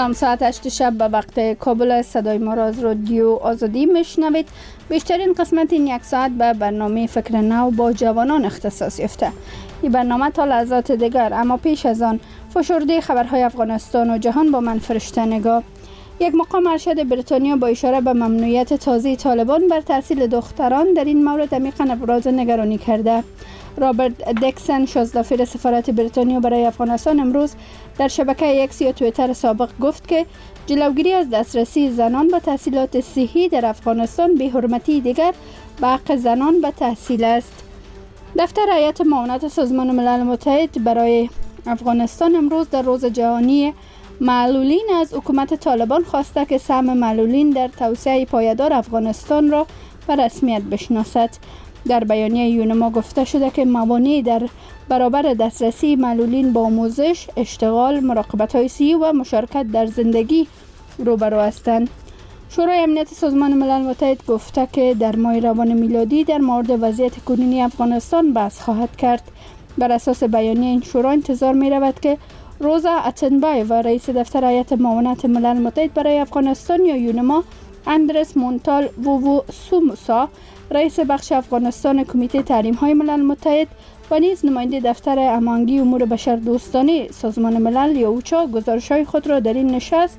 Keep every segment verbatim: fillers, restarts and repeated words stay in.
سلام، ساعت هشت شب به وقت کابل صدای ما را از رادیو آزادی میشنوید. بیشترین قسمت این یک ساعت به برنامه فکر نو با جوانان اختصاص یافته. این برنامه تا لحظات دیگر، اما پیش از آن فشرده خبرهای افغانستان و جهان با من فرشته نگاه. یک مقام ارشد بریتانیا با اشاره به ممنوعیت تازه طالبان بر تحصیل دختران در این مورد عمیقاً ابراز نگرانی کرده. رابرت دکسن، شازدافیر سفارت بریتانیا برای افغانستان، امروز در شبکه اکس یا توییتر سابق گفت که جلوگیری از دسترسی زنان به تحصیلات صحی در افغانستان بی‌حرمتی دیگر به حق زنان به تحصیل است. دفتر هیئت معاونت سازمان ملل متحد برای افغانستان امروز در روز جهانی معلولین از حکومت طالبان خواسته که سهم معلولین در توسعه پایدار افغانستان را به رسمیت بشناسد. در بیانیه یونما گفته شده که موانع در برابر دسترسی معلولین با آموزش، اشتغال، مراقبت‌های صحی و مشارکت در زندگی روبرو هستند. شورای امنیت سازمان ملل متحد گفته که در ماه روان میلادی در مورد وضعیت کنونی افغانستان بحث خواهد کرد. بر اساس بیانیه این شورا انتظار می رود که روزا اتنبای و رئیس دفتر هیئت معاونت ملل متحد برای افغانستان یا یونما، اندرس مونتال ووو سوموسا، رئیس بخش افغانستان کمیته تحریم های ملل متحد و نیز نماینده دفتر امانگی امور بشر دوستانه سازمان ملل یا اوچا گزارش های خود را در این نشست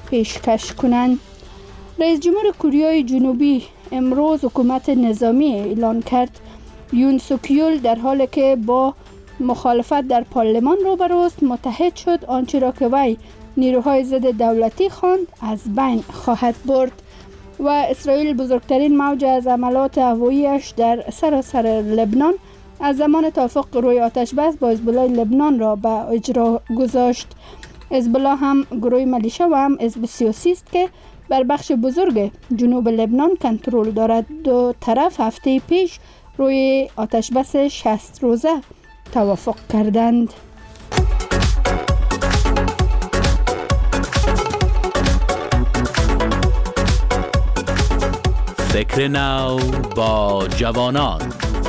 پیشکش کنند. رئیس جمهور کره جنوبی امروز حکومت نظامی اعلان کرد. یون سوکیول در حالی که با مخالفت در پارلمان روبروست متحد شد، آنچه را که وی نیروهای ضد دولتی خواند از بین خواهد برد. و اسرائیل بزرگترین موج از حملات هوایی‌اش در سراسر لبنان از زمان توافق روی آتش بس با حزب الله لبنان را به اجرا گذاشت. حزب الله هم گروه ملیشه و هم حزب سیاسی است که بر بخش بزرگ جنوب لبنان کنترل دارد. دو طرف هفته پیش روی آتش بس شصت روزه توافق کردند. فکر نو با جوانان.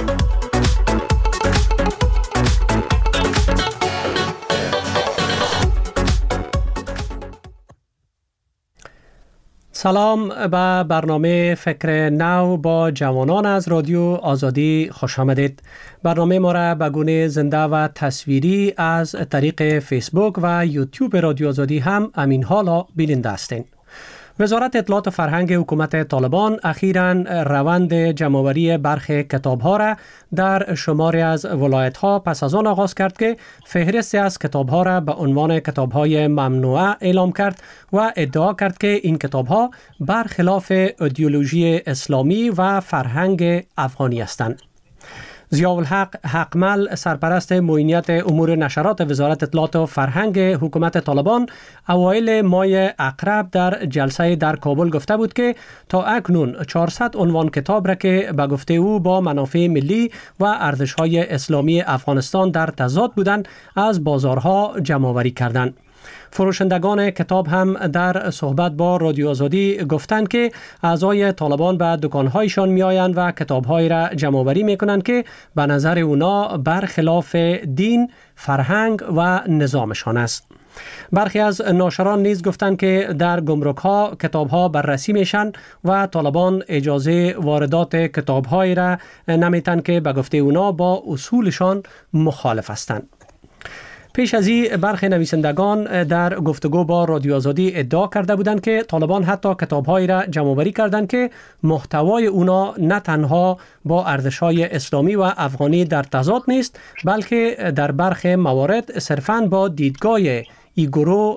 سلام به برنامه فکر نو با جوانان از رادیو آزادی خوش آمدید. برنامه ما را به گونه زنده و تصویری از طریق فیسبوک و یوتیوب رادیو آزادی هم همین حالا بیننده هستین. وزارت اطلاعات و فرهنگ حکومت طالبان اخیراً روند جمع‌آوری برخی کتاب‌ها را در شماری از ولایت‌ها پس از آن آغاز کرد که فهرستی از کتاب‌ها را به عنوان کتاب‌های ممنوعه اعلام کرد و ادعا کرد که این کتاب‌ها برخلاف ایدئولوژی اسلامی و فرهنگ افغانی هستند. ضیاءالحق حقمل، سرپرست معینیت امور نشرات وزارت اطلاعات و فرهنگ حکومت طالبان، اوایل ماه اقرب در جلسه در کابل گفته بود که تا اکنون چهارصد عنوان کتاب را که به گفته او با منافع ملی و ارزش‌های اسلامی افغانستان در تضاد بودند از بازارها جمع‌آوری کردند. فروشندگان کتاب هم در صحبت با رادیو آزادی گفتند که اعضای طالبان به دکان‌هایشان می‌آیند و کتاب‌های را جمع‌آوری می‌کنند که به نظر اونا برخلاف دین، فرهنگ و نظامشان است. برخی از ناشران نیز گفتند که در گمرک‌ها کتاب‌ها بررسی میشن و طالبان اجازه واردات کتاب‌هایی را نمیتن که به گفته اونا با اصولشان مخالف هستند. پیش از این برخی نویسندگان در گفتگو با رادیو آزادی ادعا کرده بودند که طالبان حتی کتاب‌هایی را جمع‌آوری کردند که محتوای اونا نه تنها با ارزش‌های اسلامی و افغانی در تضاد نیست، بلکه در برخی موارد صرفاً با دیدگاه ای گروه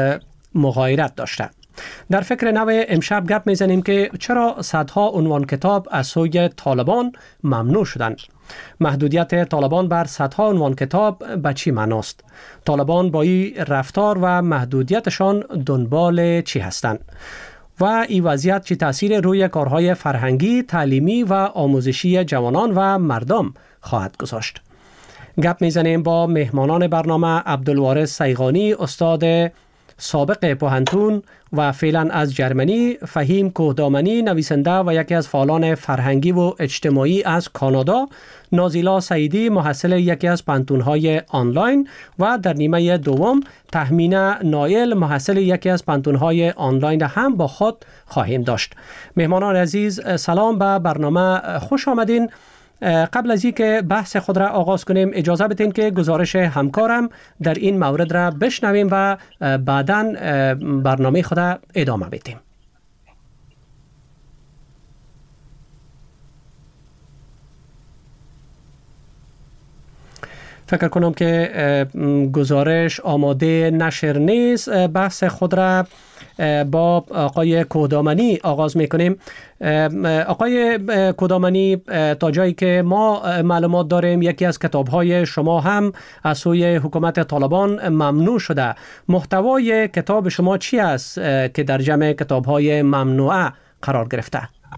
مغایرت داشته. در فکر نو امشب گپ میزنیم که چرا صدها عنوان کتاب از سوی طالبان ممنوع شدند. محدودیت طالبان بر صدها عنوان کتاب به چی معناست؟ طالبان با این رفتار و محدودیتشان دنبال چی هستند؟ و این وضعیت چی تأثیر روی کارهای فرهنگی، تعلیمی و آموزشی جوانان و مردم خواهد گذاشت؟ گپ میزنیم با مهمانان برنامه: عبدالوارث سیغانی، استاد سابق پوهنتون و فعلا از جرمنی، فهیم کوهدامنی نویسنده و یکی از فعالان فرهنگی و اجتماعی از کانادا، نازیلا سعیدی محصل یکی از پانتون‌های آنلاین و در نیمه دوم تهمینه نایل محصل یکی از پانتون‌های آنلاین هم با خود خواهیم داشت. مهمانان عزیز، سلام به برنامه، خوش آمدین. قبل از اینکه بحث خود را آغاز کنیم اجازه بدین که گزارش همکارم در این مورد را بشنویم و بعداً برنامه خود را ادامه بدیم. فکر کنم که گزارش آماده نشر نیست. بحث خود را با آقای کوهدامنی آغاز میکنیم. آقای کوهدامنی، تا جایی که ما معلومات داریم یکی از کتاب‌های شما هم از سوی حکومت طالبان ممنوع شده. محتوای کتاب شما چی است که در جمع کتاب‌های ممنوعه قرار گرفته؟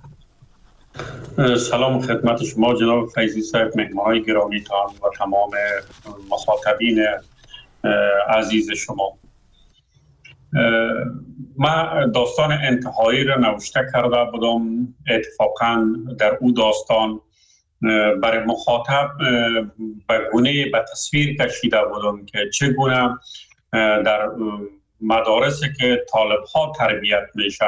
سلام خدمت شما جناب فیضی صاحب، مهمانان گرامیتان و تمام مخاطبین عزیز شما. من داستان انتحاری را نوشته کرده بودم. اتفاقا در او داستان برای مخاطب به گونه به تصویر کشیده بودم که چگونه در مدارسی که طالب ها تربیت میشن،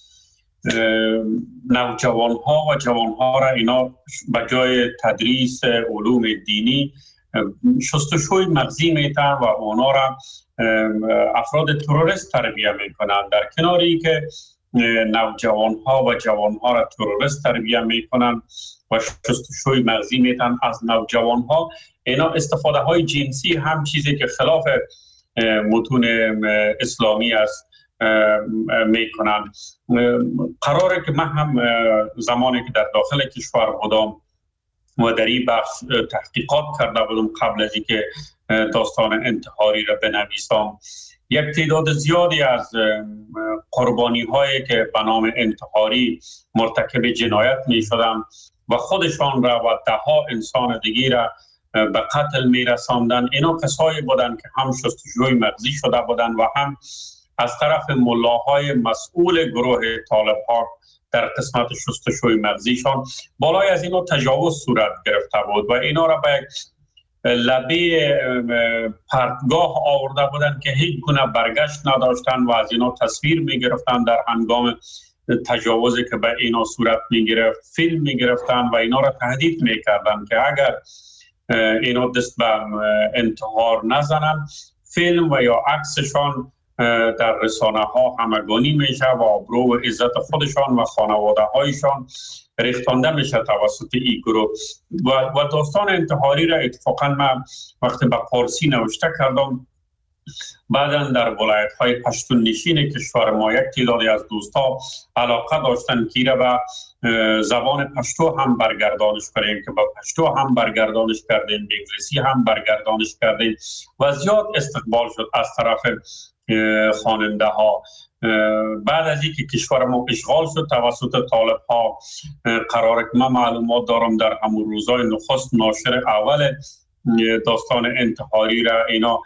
نوجوان ها و جوان ها را اینا به جای تدریس علوم دینی شستشوی مغزی میتن و اونا را افراد تروریست تربیت میکنن، در کناری که نوجوان ها و جوان ها را تروریست تربیت میکنن و شستشوی مغزی میتن از نوجوان ها. اینا استفاده های جنسی هم چیزی که خلاف متون اسلامی است میکنن. قراره که من هم زمانی که در داخل کشور بودم و در این بخش تحقیقات کرده بودم قبل از اینکه داستان انتحاری را بنویسم، یک تعداد زیادی از قربانی هایی که به نام انتحاری مرتکب جنایت می شدن و خودشان را و ده ها انسان دیگه را به قتل می رساندن، اینا کسایی بودن که هم شستشوی مغزی شده بودن و هم از طرف ملاهای مسئول گروه طالب ها در قسمت شستشوی مغزیشان بالای از اینا تجاوز صورت گرفته بود و اینا را به لبه پرتگاه آورده بودن که هیچ گونه برگشت نداشتن و از اینا تصویر می گرفتن در هنگام تجاوزی که به اینا صورت می گرفت، فیلم می گرفتن و اینا را تهدید می کردن که اگر اینا دست به انتحار نزنن فیلم و یا عکسشان در رسانه ها همگانی میشه و آبرو و عزت خودشان و خانواده هایشان ریختانده میشه توسط این گروه. و, و داستان انتحاری را اتفاقا من وقتی به فارسی نوشته کردم، بعدا در ولایت های پشتون نشین کشور ما یک تعدادی از دوستا علاقه داشتن که را به زبان پشتو هم برگردانش کنیم، که با پشتو هم برگردانش کردیم، به انگلیسی هم برگردانش کردیم و زیاد استقبال شد از طرف خواننده ها. بعد از اینکه کشور ما اشغال شد توسط طالب ها، قراره که من معلومات دارم در همون روزای نخست ناشر اول داستان انتحاری را اینا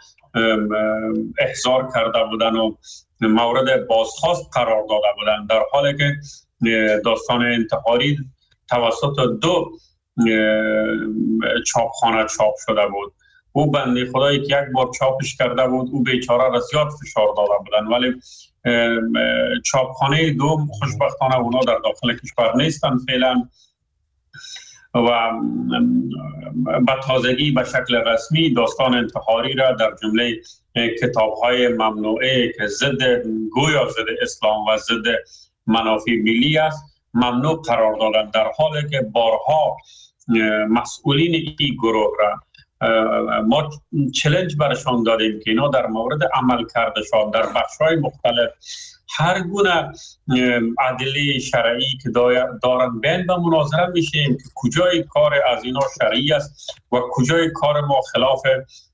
احضار کرده بودن و مورد بازخواست قرار داده بودن، در حالی که داستان انتحاری توسط دو چاپخانه چاپ شده بود. او بنده خدایی که یک بار چاپش کرده بود، او بیچاره را زیاد فشار داده بودن، ولی چاپخانه دوم خوشبختانه اونا در داخل کشور نیستن فعلا و به تازگی به شکل رسمی داستان انتحاری را در جمله کتاب‌های ممنوعه که ضد گویا ضد اسلام و ضد منافع ملی است ممنوع قرار دادن، در حالی که بارها مسئولین این گروه را ما چالش برشان دادیم که اینا در مورد عمل کردشان در بخش‌های مختلف هر گونه ادله شرعی که دارن بین به مناظره میشیم که کجای کار از اینا شرعی است و کجای کار ما خلاف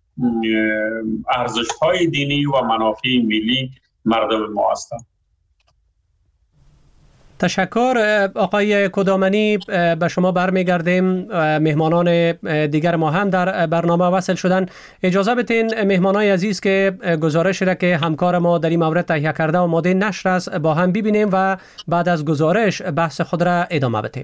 ارزش‌های دینی و منافع ملی مردم ما هستند. تشکر آقای کدامنی. به شما برمیگردیم. مهمانان دیگر ما هم در برنامه وصل شدن. اجازه بدین مهمانای عزیز که گزارش را که همکار ما در این مورد تهیه کرده آماده نشر است با هم ببینیم و بعد از گزارش بحث خود را ادامه بدیم.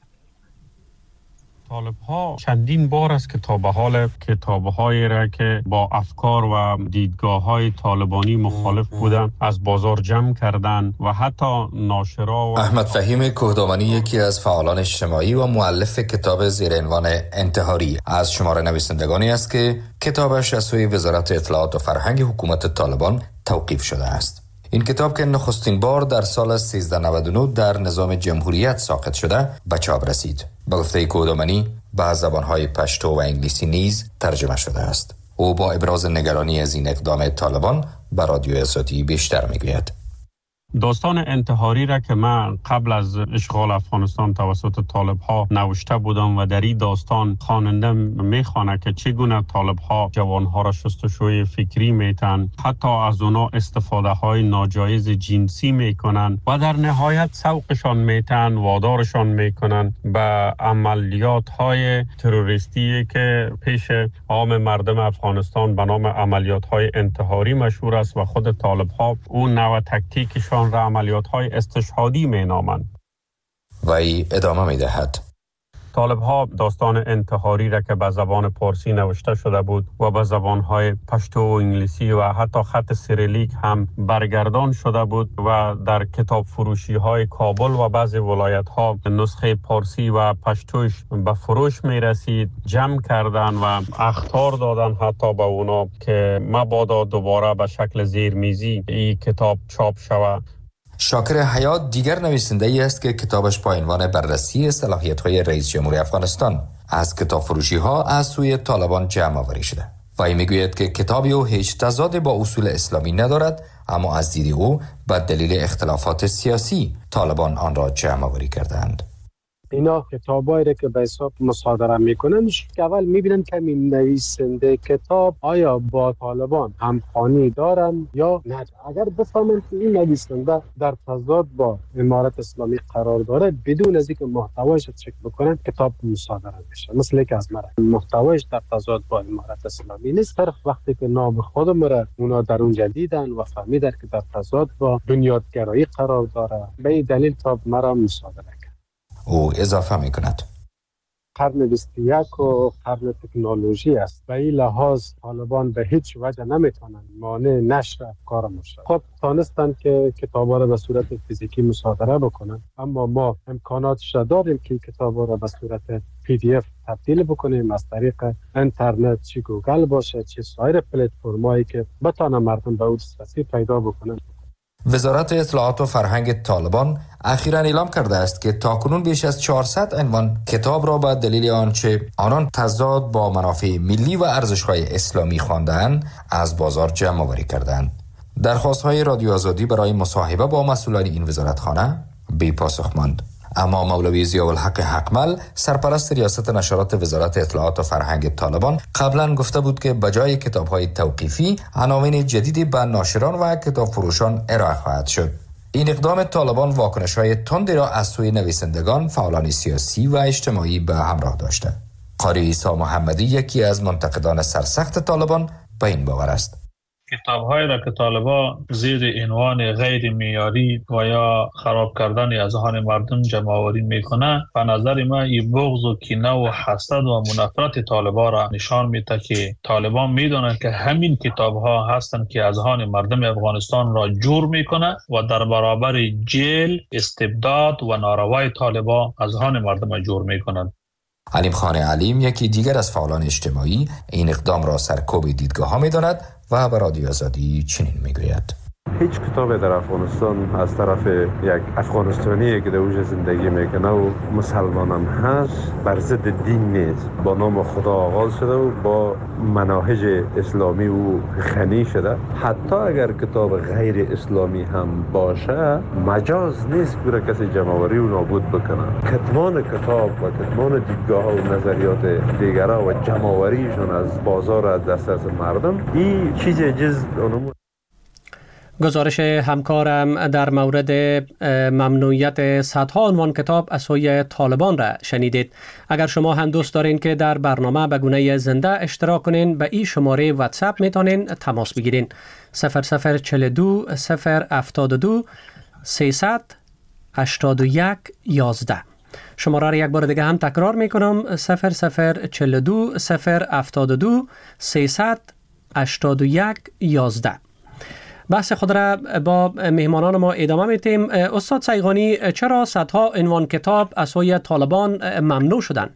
طالب ها چندین بار است که تا به حال کتاب هایی را که با افکار و دیدگاه های طالبانی مخالف بودند از بازار جمع کردند و حتی ناشرا و احمد فهیم کهدامنی یکی از فعالان اجتماعی و مؤلف کتاب زیر عنوان انتحاری از شمار نویسندگانی است که کتابش از سوی وزارت اطلاعات و فرهنگ حکومت طالبان توقیف شده است. این کتاب که نخستین بار در سال سیزده نود و نه در نظام جمهوریت ساقط شده به چاپ رسید. به گفته کودامنی به زبانهای پشتو و انگلیسی نیز ترجمه شده است. او با ابراز نگرانی از این اقدام طالبان به رادیو آزادی بیشتر میگوید. داستان انتحاری را که من قبل از اشغال افغانستان توسط طالب ها نوشته بودم و در این داستان خواننده میخوانه که چگونه طالب ها جوان ها را شستشوی فکری میتن، حتی از اونا استفاده های ناجایز جنسی میکنن و در نهایت سوقشان میتن، وادارشان میکنن به عملیات های تروریستی که پیش عام مردم افغانستان به نام عملیات های انتحاری مشهور است و خود طالب ها اون نوع تکتیکشان را عملیات های استشهادی می نامند. و ای ادامه می دهد. طالب ها داستان انتحاری را که به زبان پارسی نوشته شده بود و به زبان های پشتو و انگلیسی و حتی خط سیریلیک هم برگردان شده بود و در کتاب فروشی های کابل و بعضی ولایت ها نسخه پارسی و پشتوش به فروش می رسید، جمع کردن و اخطار دادن حتی به اونا که مبادا دوباره به شکل زیرمیزی این کتاب چاپ شود. شاکر حیات دیگر نویسنده ای است که کتابش با عنوان بررسی صلاحیت‌های رئیس جمهوری افغانستان از کتاب فروشی ها از سوی طالبان جمع آوری شده. و این میگوید که کتابی او هیچ تضاد با اصول اسلامی ندارد، اما از دید او به دلیل اختلافات سیاسی طالبان آن را جمع آوری کردند. اینا کتابایی را که به حساب مصادره میکنن که اول میبینن که این نویسنده کتاب آیا با طالبان همخوانی دارن یا نه. اگر بفهمن که این نویسنده در تضاد با امارت اسلامی قرار داره، بدون از اینکه محتوایش چک بکنن کتاب مصادره میشه. مثل که از مرا محتوایش در تضاد با امارت اسلامی نیست، صرف وقتی که نام خودم را اونا در اونجا دیدن و فهمیدن که در تضاد با بنیادگرایی قرار داره، به این دلیل کتاب مرا مصادره. او اضافه می کند قرن بیست و یک و قرن تکنولوژی است. به این لحاظ طالبان به هیچ وجه نمیتونن مانع نشر افکار ما شد. خود تانستن که کتابا را به صورت فیزیکی مصادره بکنن، اما ما امکاناتش داریم که کتابا را به صورت پی دی اف تبدیل بکنیم از طریق اینترنت، چه گوگل باشه چه سایر پلتفرمایی که بتونه مردم به اون دسترسی پیدا بکنن. وزارت اطلاعات و فرهنگ طالبان اخیراً اعلام کرده است که تاکنون بیش از چهارصد عنوان کتاب را به دلیل آنچه آنان تضاد با منافع ملی و ارزش‌های اسلامی خواندند از بازار جمع آوری کردند. درخواست‌های رادیو آزادی برای مصاحبه با مسئولان این وزارتخانه بی پاسخ ماند. اما مولوی ضیاءالحق حقمل سرپرست ریاست نشرات وزارت اطلاعات و فرهنگ طالبان قبلا گفته بود که بجای کتاب‌های توقیفی عناوین جدیدی به ناشران و کتاب فروشان ارائه خواهد شد. این اقدام طالبان واکنش‌های تندی را از سوی نویسندگان، فعالان سیاسی و اجتماعی به همراه داشته. قاری عیسی محمدی یکی از منتقدان سرسخت طالبان به این باور است. کتاب‌هایی را که طالبان زیر عنوان غیر معیاری و یا خراب کردن اذهان مردم جمع آوری میکنه، به نظر من این بغض و کینه و حسد و منافرت طالبان را نشان میده که طالبان میدونن که همین کتاب‌ها هستند که اذهان مردم افغانستان را جور میکنه و در برابر جیل، استبداد و ناروای طالبان اذهان مردم را جور میکنند. علیم خان علیم یکی دیگر از فعالان اجتماعی این اقدام را سرکوب دیدگاه ها می داند و به رادیو آزادی چنین می گوید. هیچ کتابی در افغانستان از طرف یک افغانستانی که در اوج زندگی میکنه و مسلمان هم هست بر ضد دین نیست. با نام خدا آغاز شده و با مناهج اسلامی و غنی شده. حتی اگر کتاب غیر اسلامی هم باشه مجاز نیست برای کسی جمع‌آوری و نابود بکنه. کتمان کتاب و کتمان دیدگاه و نظریات دیگرها و جمع‌آوریشون از بازار از دست از مردم این چیز جز اونم. گزارش همکارم در مورد ممنوعیت صدها عنوان کتاب از سوی طالبان را شنیدید. اگر شما هم دوست دارین که در برنامه به گونه زنده اشتراک کنین، به این شماره واتساپ میتونین تماس بگیرین: صفر صفر چهل و دو صفر هفتاد و دو سیصد هشتاد و یک یازده. شماره را یک بار دیگه هم تکرار میکنم: صفر صفر چهل و دو صفر هفتاد و دو سیصد هشتاد و یک یازده. بحث خود را با مهمانان ما ادامه میتیم. استاد سیغانی، چرا صدها عنوان کتاب از سوی طالبان ممنوع شدند؟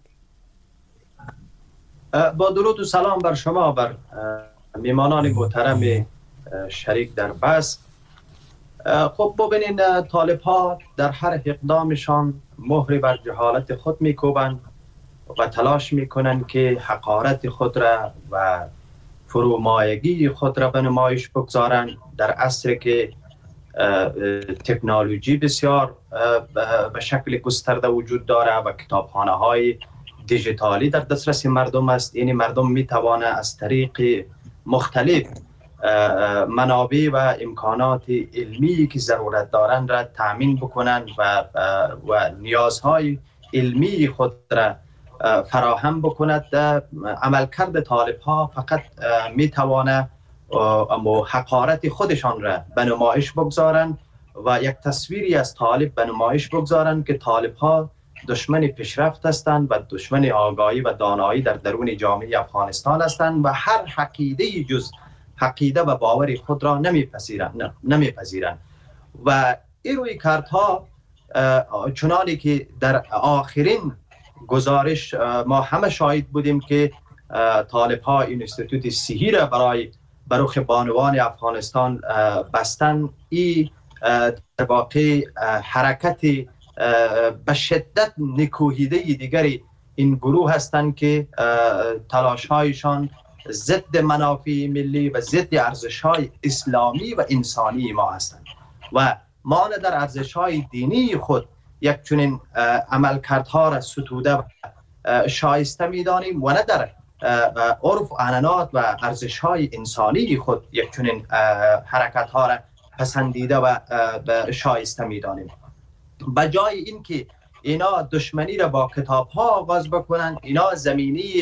با درود و سلام بر شما، بر مهمانان محترم شریک در بحث. خب ببینین، طالب ها در هر اقدامشان مهر بر جهالت خود میکوبند و تلاش میکنند که حقارت خود را و فرومایگی خود را به نمایش بگذارند در عصری که تکنولوژی بسیار به شکل گسترده وجود داره و کتابخانه های دیجیتالی در دسترس مردم است. یعنی مردم می توانند از طریق مختلف منابع و امکانات علمی که ضرورت دارند را تامین بکنند و و نیازهای علمی خود را فراهم بکند. عملکرد طالب ها فقط می تواند حقارت خودشان را به نمایش بگذارند و یک تصویری از طالب به نمایش بگذارند که طالب ها دشمن پیشرفت هستند و دشمن آگاهی و دانایی در درون جامعه افغانستان هستند و هر عقیده جز عقیده و باور خود را نمیپذیرند نمیپذیرند و این روی کارها چنانی که در آخرین گزارش ما همه شاهد بودیم که طالب ها اینستیتوت صحی را برای بروخ بانوان افغانستان بستن. این در واقع حرکت به شدت نکوهیده دیگری این گروه هستند که تلاش هایشان ضد منافع ملی و ضد ارزش های اسلامی و انسانی ما هستند و ما در ارزش های دینی خود یک چنین عملکردها را ستوده و شایسته می‌دانیم و نه در عرف و عنعنات و ارزش های انسانی خود یک چنین حرکت ها را پسندیده و شایسته می‌دانیم. به جای اینکه اینا دشمنی را با کتاب ها آغاز بکنند، اینا زمینی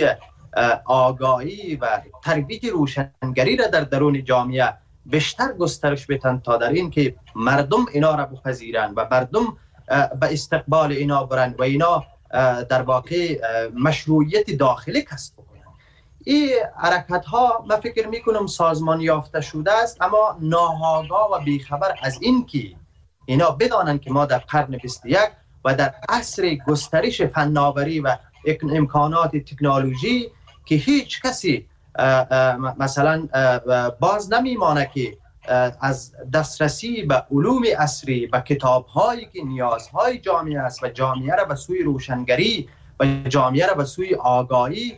آگاهی و ترویج روشنگری را در درون جامعه بیشتر گسترش بدن تا در این که مردم اینا را بپذیرند و مردم به استقبال اینا برند و اینا در واقع مشروعیت داخلی کسب بکنند. این حرکت ها من فکر میکنم سازمان یافته شده است، اما ناآگاه و بیخبر از این که اینا بدانند که ما در قرن بیست و یک و در عصر گسترش فناوری و امکانات تکنولوژی که هیچ کسی مثلا باز نمیمانه که از دسترسی به علوم عصری و کتاب‌هایی که نیازهای جامعه است و جامعه را به سوی روشنگری و جامعه را به سوی آگاهی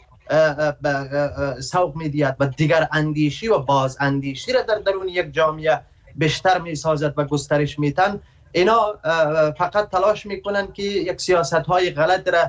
سوق می‌دهد و دیگر اندیشی و باز اندیشی را در درون یک جامعه بیشتر می‌سازد و گسترش می‌دهد. اینا فقط تلاش می‌کنند که یک سیاست‌های غلط را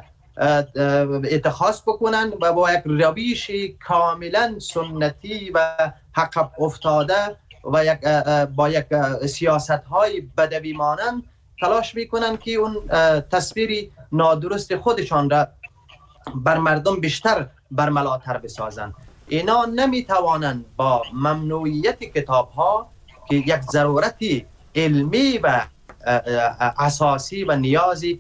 اتخاذ بکنند و با یک روش کاملا سنتی و حق افتاده و یک با یک سیاست‌های بدوی مانند تلاش میکنند که اون تصویری نادرست خودشان را بر مردم بیشتر برملاتر بسازند. اینا نمیتوانند با ممنوعیت کتاب‌ها که یک ضرورتی علمی و اساسی و نیازی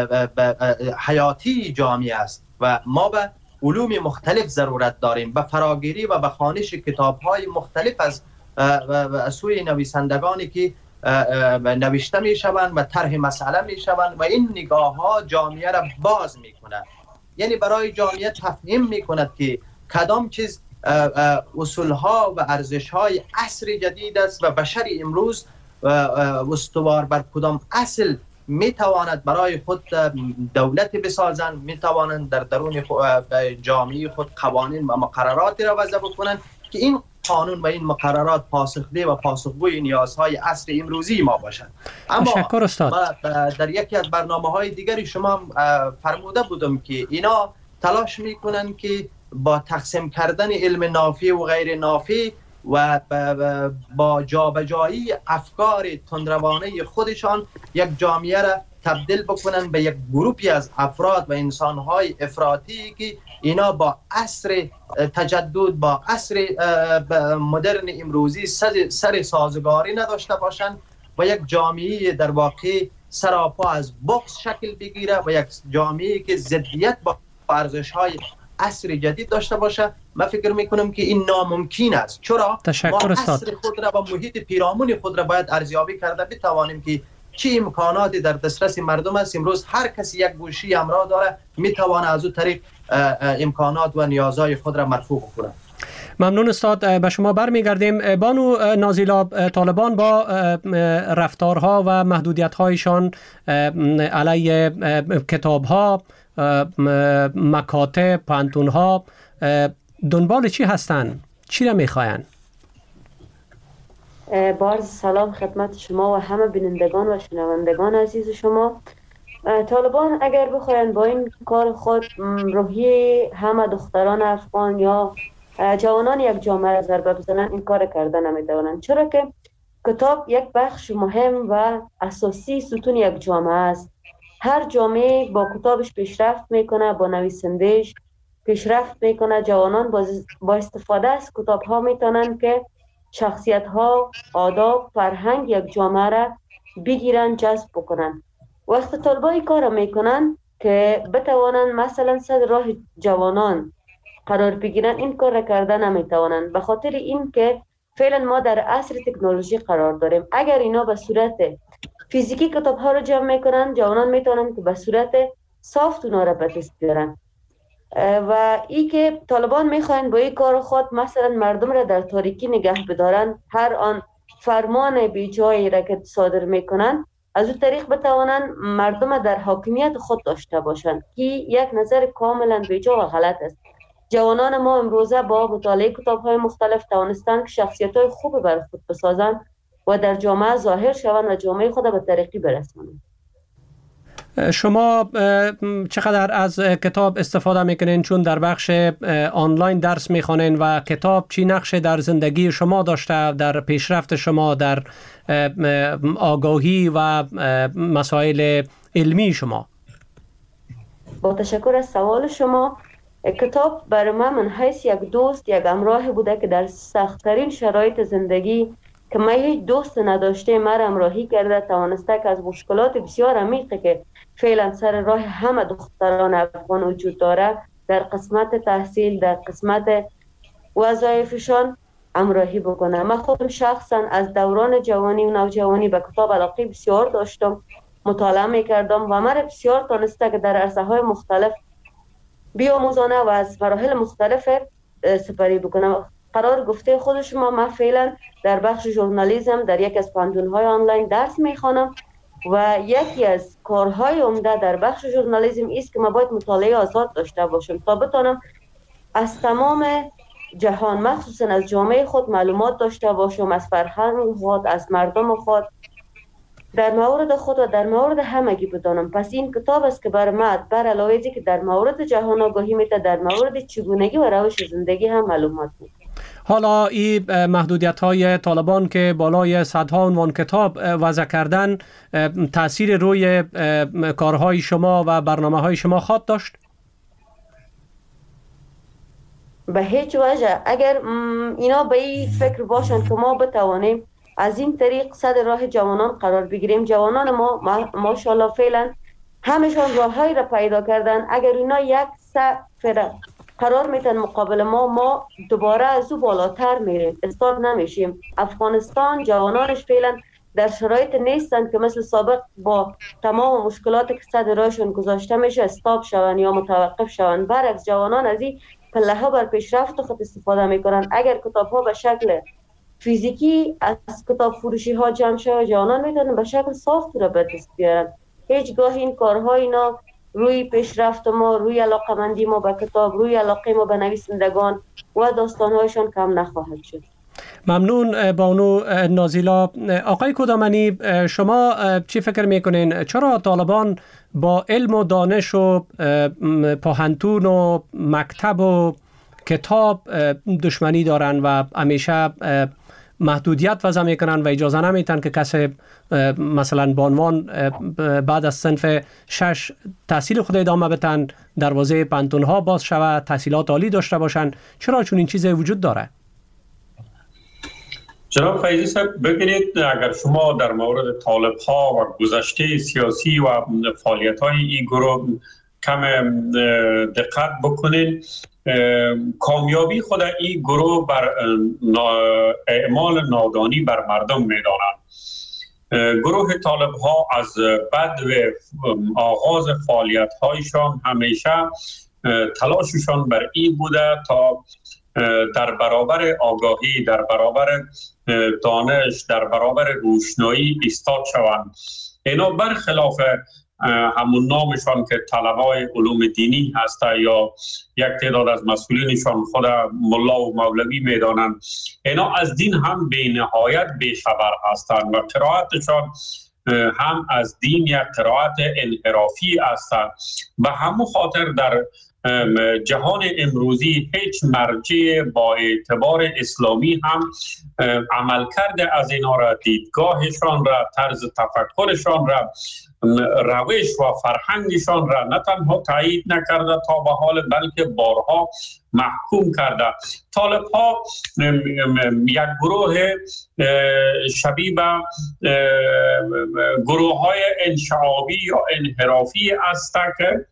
حیاتی جامعه است و ما به علوم مختلف ضرورت داریم، به فراگیری و به خوانش کتاب‌های مختلف از سوی نویسندگانی که نوشته میشوند و طرح مسئله میشوند و این نگاه ها جامعه را باز میکنه، یعنی برای جامعه تفهیم میکند که کدام چیز اصول ها و ارزش های عصر جدید است و بشر امروز استوار بر کدام اصل میتواند برای خود دولت بسازند، میتوانند در درون جامعه خود قوانین و مقرراتی را وضع بکنند که این قانون و این مقررات پاسخده و پاسخگوی نیازهای عصر امروزی ما باشند. اما در یکی از برنامه‌های دیگری شما فرموده بودم که اینا تلاش میکنند که با تقسیم کردن علم نافع و غیر نافع و با جابجایی افکار تندروانه خودشان یک جامعه را تبدیل بکنن به یک گروپی از افراد و انسانهای افراطی که اینا با عصر تجدد، با عصر مدرن امروزی سر سازگاری نداشته باشند و یک جامعه در واقع سراپا از بغض شکل بگیره و یک جامعه که ضدیت با ارزش‌های عصر جدید داشته باشه. من فکر میکنم که این ناممکن است. چرا؟ ما عصر خود را و محیط پیرامون خود را باید ارزیابی کرده بتوانیم که چه امکاناتی در دسترس مردم است. امروز هر کسی یک گوشی همراه داره، میتوانه از اون طریق امکانات و نیازهای خود را مرفوع کنه. ممنون استاد. به شما برمیگردیم. بانو نازیلا، طالبان با رفتارها و محدودیت‌هایشان علیه کتاب‌ها، مکاتب، پانتون‌ها دنبال چی هستند؟ چی را می‌خواین؟ بارز سلام خدمت شما و همه بینندگان و شنوندگان عزیز شما. طالبان اگر بخواین با این کار خود روحیه همه دختران افغان یا جوانان یک جامعه را ضربه بزنن، این کار کرده نمیتوانند. چرا که کتاب یک بخش مهم و اساسی ستون یک جامعه است. هر جامعه با کتابش پیشرفت میکنه، با نویسندهش پیشرفت میکنه. جوانان با استفاده از کتاب ها میتونن که شخصیت ها، آداب، فرهنگ یک جامعه را بگیرن، جذب بکنن. وقت طالبان این کار میکنن که بتوانن مثلا صد راه جوانان قرار بگیرن، این کار را کرده نمیتوانند. به خاطر این که فعلا ما در عصر تکنولوژی قرار داریم. اگر اینا به صورت فیزیکی کتاب ها رو جمع میکنن، جوانان میتونن که به صورت سافت اونا را به دست بیارن. و ای که طالبان میخواین با این کار خود مثلا مردم را در تاریکی نگه بدارن، هر آن فرمان بی جایی را که صادر میکنن از اون طریق بتوانن مردم در حاکمیت خود داشته باشند، که یک نظر کاملا بی جا و غلط است. جوانان ما امروزه با مطالعه کتاب های مختلف توانستند که شخصیت های خوب بر خود بسازند و در جامعه ظاهر شوند و جامعه خود به ترقی برسانند. شما چقدر از کتاب استفاده میکنین؟ چون در بخش آنلاین درس میخوانین و کتاب چی نقش در زندگی شما داشته، در پیشرفت شما، در آگاهی و مسائل علمی شما؟ با تشکر از سوال شما. کتاب برای من من حیث یک دوست، یک همراه بوده که در سخت‌ترین شرایط زندگی که من هیچ دوست نداشته مرا همراهی کرده، توانسته که از مشکلات بسیار عمیقی که فعلا سر راه همه دختران افغان وجود داره در قسمت تحصیل، در قسمت وظایفشان همراهی بکنه. من خودم شخصا از دوران جوانی و نوجوانی به کتاب علاقه بسیار داشتم، مطالعه میکردم و من بسیار تانسته که در عرصه های مختلف بیاموزانه و از مراحل مختلف سپری بکنم. قرار گفته خود شما، من فعلا در بخش ژورنالیسم در یک از پانتون‌های آنلاین درس میخوانم و یکی از کارهای عمده در بخش ژورنالیسم است که من باید مطالعه آزاد داشته باشم تا بتونم از تمام جهان، مخصوصا از جامعه خود معلومات داشته باشم، از فرهنگ خود، از مردم خود، در مورد خود و در مورد همگی بدانم. پس این کتاب است که بر من بر علاوه ازی که در مورد جهان آگاهی میده، در مورد چگونگی و روش زندگی هم معلومات میده. حالا این محدودیت های طالبان که بالای صدها عنوان کتاب وضع کردن تأثیر روی کارهای شما و برنامه های شما خواهد داشت؟ به هیچ وجه. اگر اینا به این فکر باشن که ما بتوانیم از این طریق صد راه جوانان قرار بگیریم، جوانان ما ماشاءالله فعلا همشان راههایی را پیدا کردن. اگر اینا یک سفر قرار میتن مقابل ما، ما دوباره از او بالاتر میریم، استاد نمیشیم. افغانستان جوانانش فعلا در شرایط نیستند که مثل سابق با تمام مشکلاتی که صد راهشون گذاشته میشه استاپ شون یا متوقف شون. برعکس جوانان از این پله ها بر پیشرفت خود استفاده میکنن. اگر کتاب ها به شکل فیزیکی از کتاب فروشی ها جمع شود، جوانان میتونن به شکل سافت را به دست بیارن. هیچگاه این کارها اینا روی پیشرفت ما، روی علاقمندی ما به کتاب، روی علاقه ما به نویسندگان و داستانهایشان کم نخواهد شد. ممنون بانو نازیلا. آقای کدامنی، شما چی فکر میکنین؟ چرا طالبان با علم و دانش و پاهنتون و مکتب و کتاب دشمنی دارن و همیشه محدودیت وضع میکنن و اجازه نمیتن که کسی مثلا به عنوان بعد از صنف شش تحصیل خود ادامه بتن، دروازه پانتون ها باز شود، تحصیلات عالی داشته باشن. چرا چون این چیز وجود داره؟ جناب فیضی صاحب ببینید، اگر شما در مورد طالب ها و گذشته سیاسی و فعالیت های این گروه کم دقت بکنید، کامیابی خود این گروه بر اعمال نادانی بر مردم میدانند. گروه طالب ها از بعد و آغاز فعالیت هایشان همیشه تلاششان بر این بوده تا در برابر آگاهی، در برابر دانش، در برابر روشنایی ایستاد شوند. اینا برخلاف همون نامشان که طلبای علوم دینی هسته یا یک تعداد از مسئولینشان خود ملا و مولوی میدانند، اینا از دین هم به نهایت بیخبر هستند و قرائتشان هم از دین یک قرائت انحرافی هستند. به همون خاطر در جهان امروزی هیچ مرجع با اعتبار اسلامی هم عمل کرده از اینا را، دیدگاهشان را، طرز تفکرشان را، روش و فرهنگشان را نه تنها تایید نکرده تا به حال، بلکه بارها محکوم کرده. طالب ها یک گروه شبیه به گروه های انشعابی یا انحرافی است که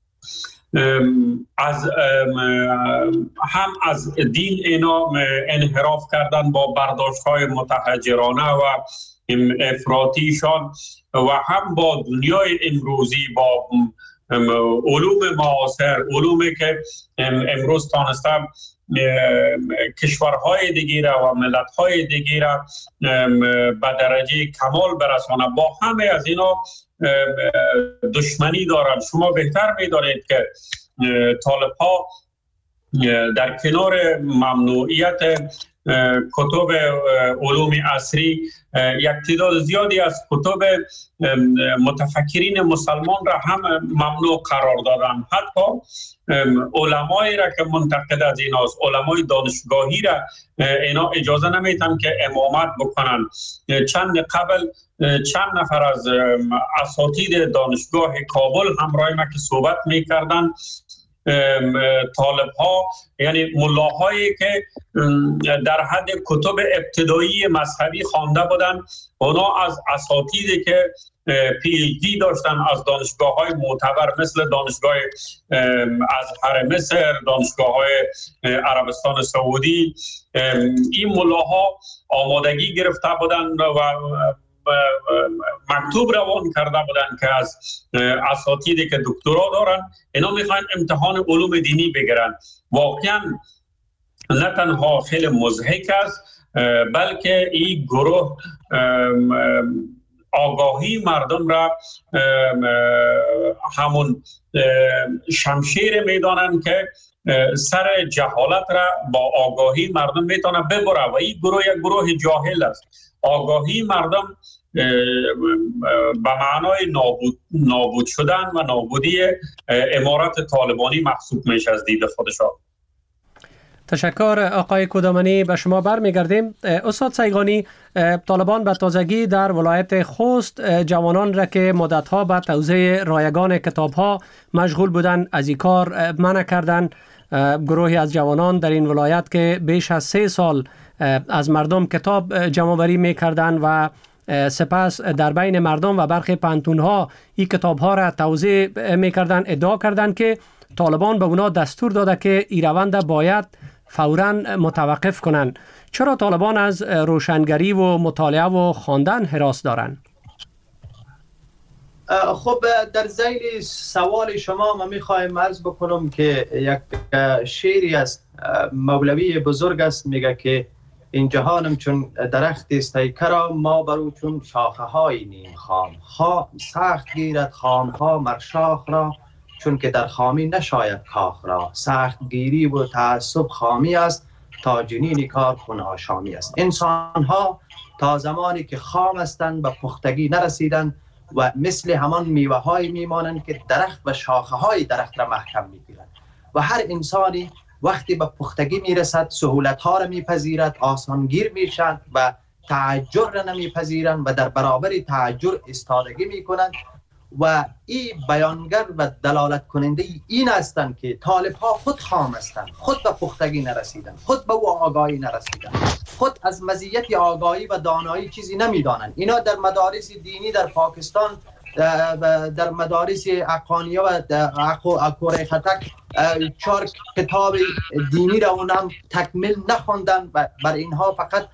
از هم از دین اینا انحراف کردن با برداشت های متحجرانه و افراطیشان و هم با دنیای امروزی، با علوم معاصر، علومی که امروز تانستم کشورهای دیگه و ملتهای دیگه را به درجه کمال برسانه، با همه از اینا دشمنی دارند. شما بهتر می‌دانید که طالب ها در کنار ممنوعیت کتب علوم عصری یک تعداد زیادی از کتب متفکرین مسلمان را هم ممنوع قرار دادن. حتی علمایی را که منتقد از ایناست، علمای دانشگاهی را اینا اجازه نمیتن که امامت بکنن. چند قبل چند نفر از اساتید دانشگاه کابل همراه ما که صحبت میکردن، طالب ها یعنی ملاهایی که در حد کتب ابتدایی مذهبی خوانده بودن، اونا از اساتیدی که پی اچ دی داشتن از دانشگاه های معتبر مثل دانشگاه ازهر مصر، دانشگاه های عربستان سعودی، این ملاها آمادگی گرفته بودن و مکتوب روان کرده بودن که از اساتیدی که دکترا دارن اینا میخوان امتحان علوم دینی بگیرن. واقعا نه تنها خیلی مضحک است، بلکه این گروه آگاهی مردم را همون شمشیر میدانن که سر جهالت را با آگاهی مردم میتونه ببره و این گروه یک گروه جاهل است. آگاهی مردم به معنای نابود, نابود شدن و نابودی امارت طالبانی محسوب میشه از دید خودشان. تشکر آقای کدامنی، به شما برمیگردیم. استاد سیغانی، طالبان به تازگی در ولایت خوست جوانان را که مدتها به توزیع رایگان کتاب‌ها مشغول بودند از این کار منع کردند. گروهی از جوانان در این ولایت که بیش از سه سال از مردم کتاب جمع‌آوری می‌کردند و سپس در بین مردم و برخی پانتون‌ها این کتاب‌ها را توزیع می‌کردند، ادعا کردند که طالبان به اونا دستور داده که این روند باید فوراً متوقف کنند. چرا طالبان از روشنگری و مطالعه و خواندن هراس دارند؟ خب در ذیل سوال شما من میخوایم عرض بکنم که یک شعری از مولوی بزرگ است، میگه که این جهانم چون درخت استیکرا ما برو چون شاخه های نیم خام خام سخت گیرد خام ها مرشاخ را چون که در خامی نشاید کاخ را سخت گیری و تعصب خامی است تا جنین کار خون آشامی است. انسان ها تا زمانی که خام هستند و پختگی نرسیدند و مثل همان میوه های میمانند که درخت و شاخه های درخت را محکم میگیرند و هر انسانی وقتی به پختگی میرسد سهولت ها را میپذیرد، آسانگیر میشد و تعجر را نمیپذیرند و در برابر تعجر استادگی میکنند. و این بیانگر و دلالت کننده این هستند که طالب ها خود خام هستند، خود به پختگی نرسیدند، خود به او آگاهی نرسیدند، خود از مزیت آگاهی و دانایی چیزی نمیدانند. اینا در مدارس دینی در پاکستان، در مدارس اقانیه و کره خطک چهار کتاب دینی را اونم تکمیل نخوندن و بر اینها فقط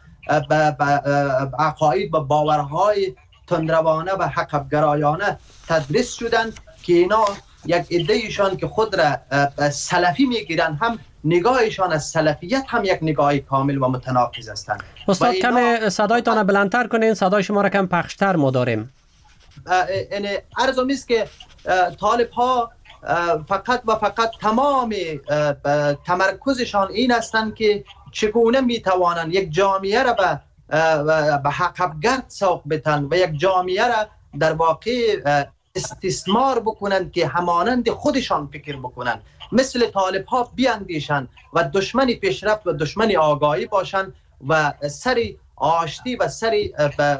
عقاید و باورهای تندروانه و حقبگرایانه تدریس شدن که اینا یک عده‌ایشان که خود را سلفی میگیرن هم نگاهشان از سلفیت هم یک نگاه کامل و متناقض هستند. استاد کم صدایتان بلندتر کنین، صدای شما را کم پخشتر ما داریم. یعنی عرضم است که طالب ها فقط و فقط تمام تمرکزشان این هستند که چگونه میتوانند یک جامعه را به به حقبگرد سوق بتن و یک جامعه را در واقع استثمار بکنند که همانند خودشان فکر بکنند. مثل طالب ها بیاندیشند و دشمن پیشرفت و دشمن آگاهی باشند و سری آشتی و سری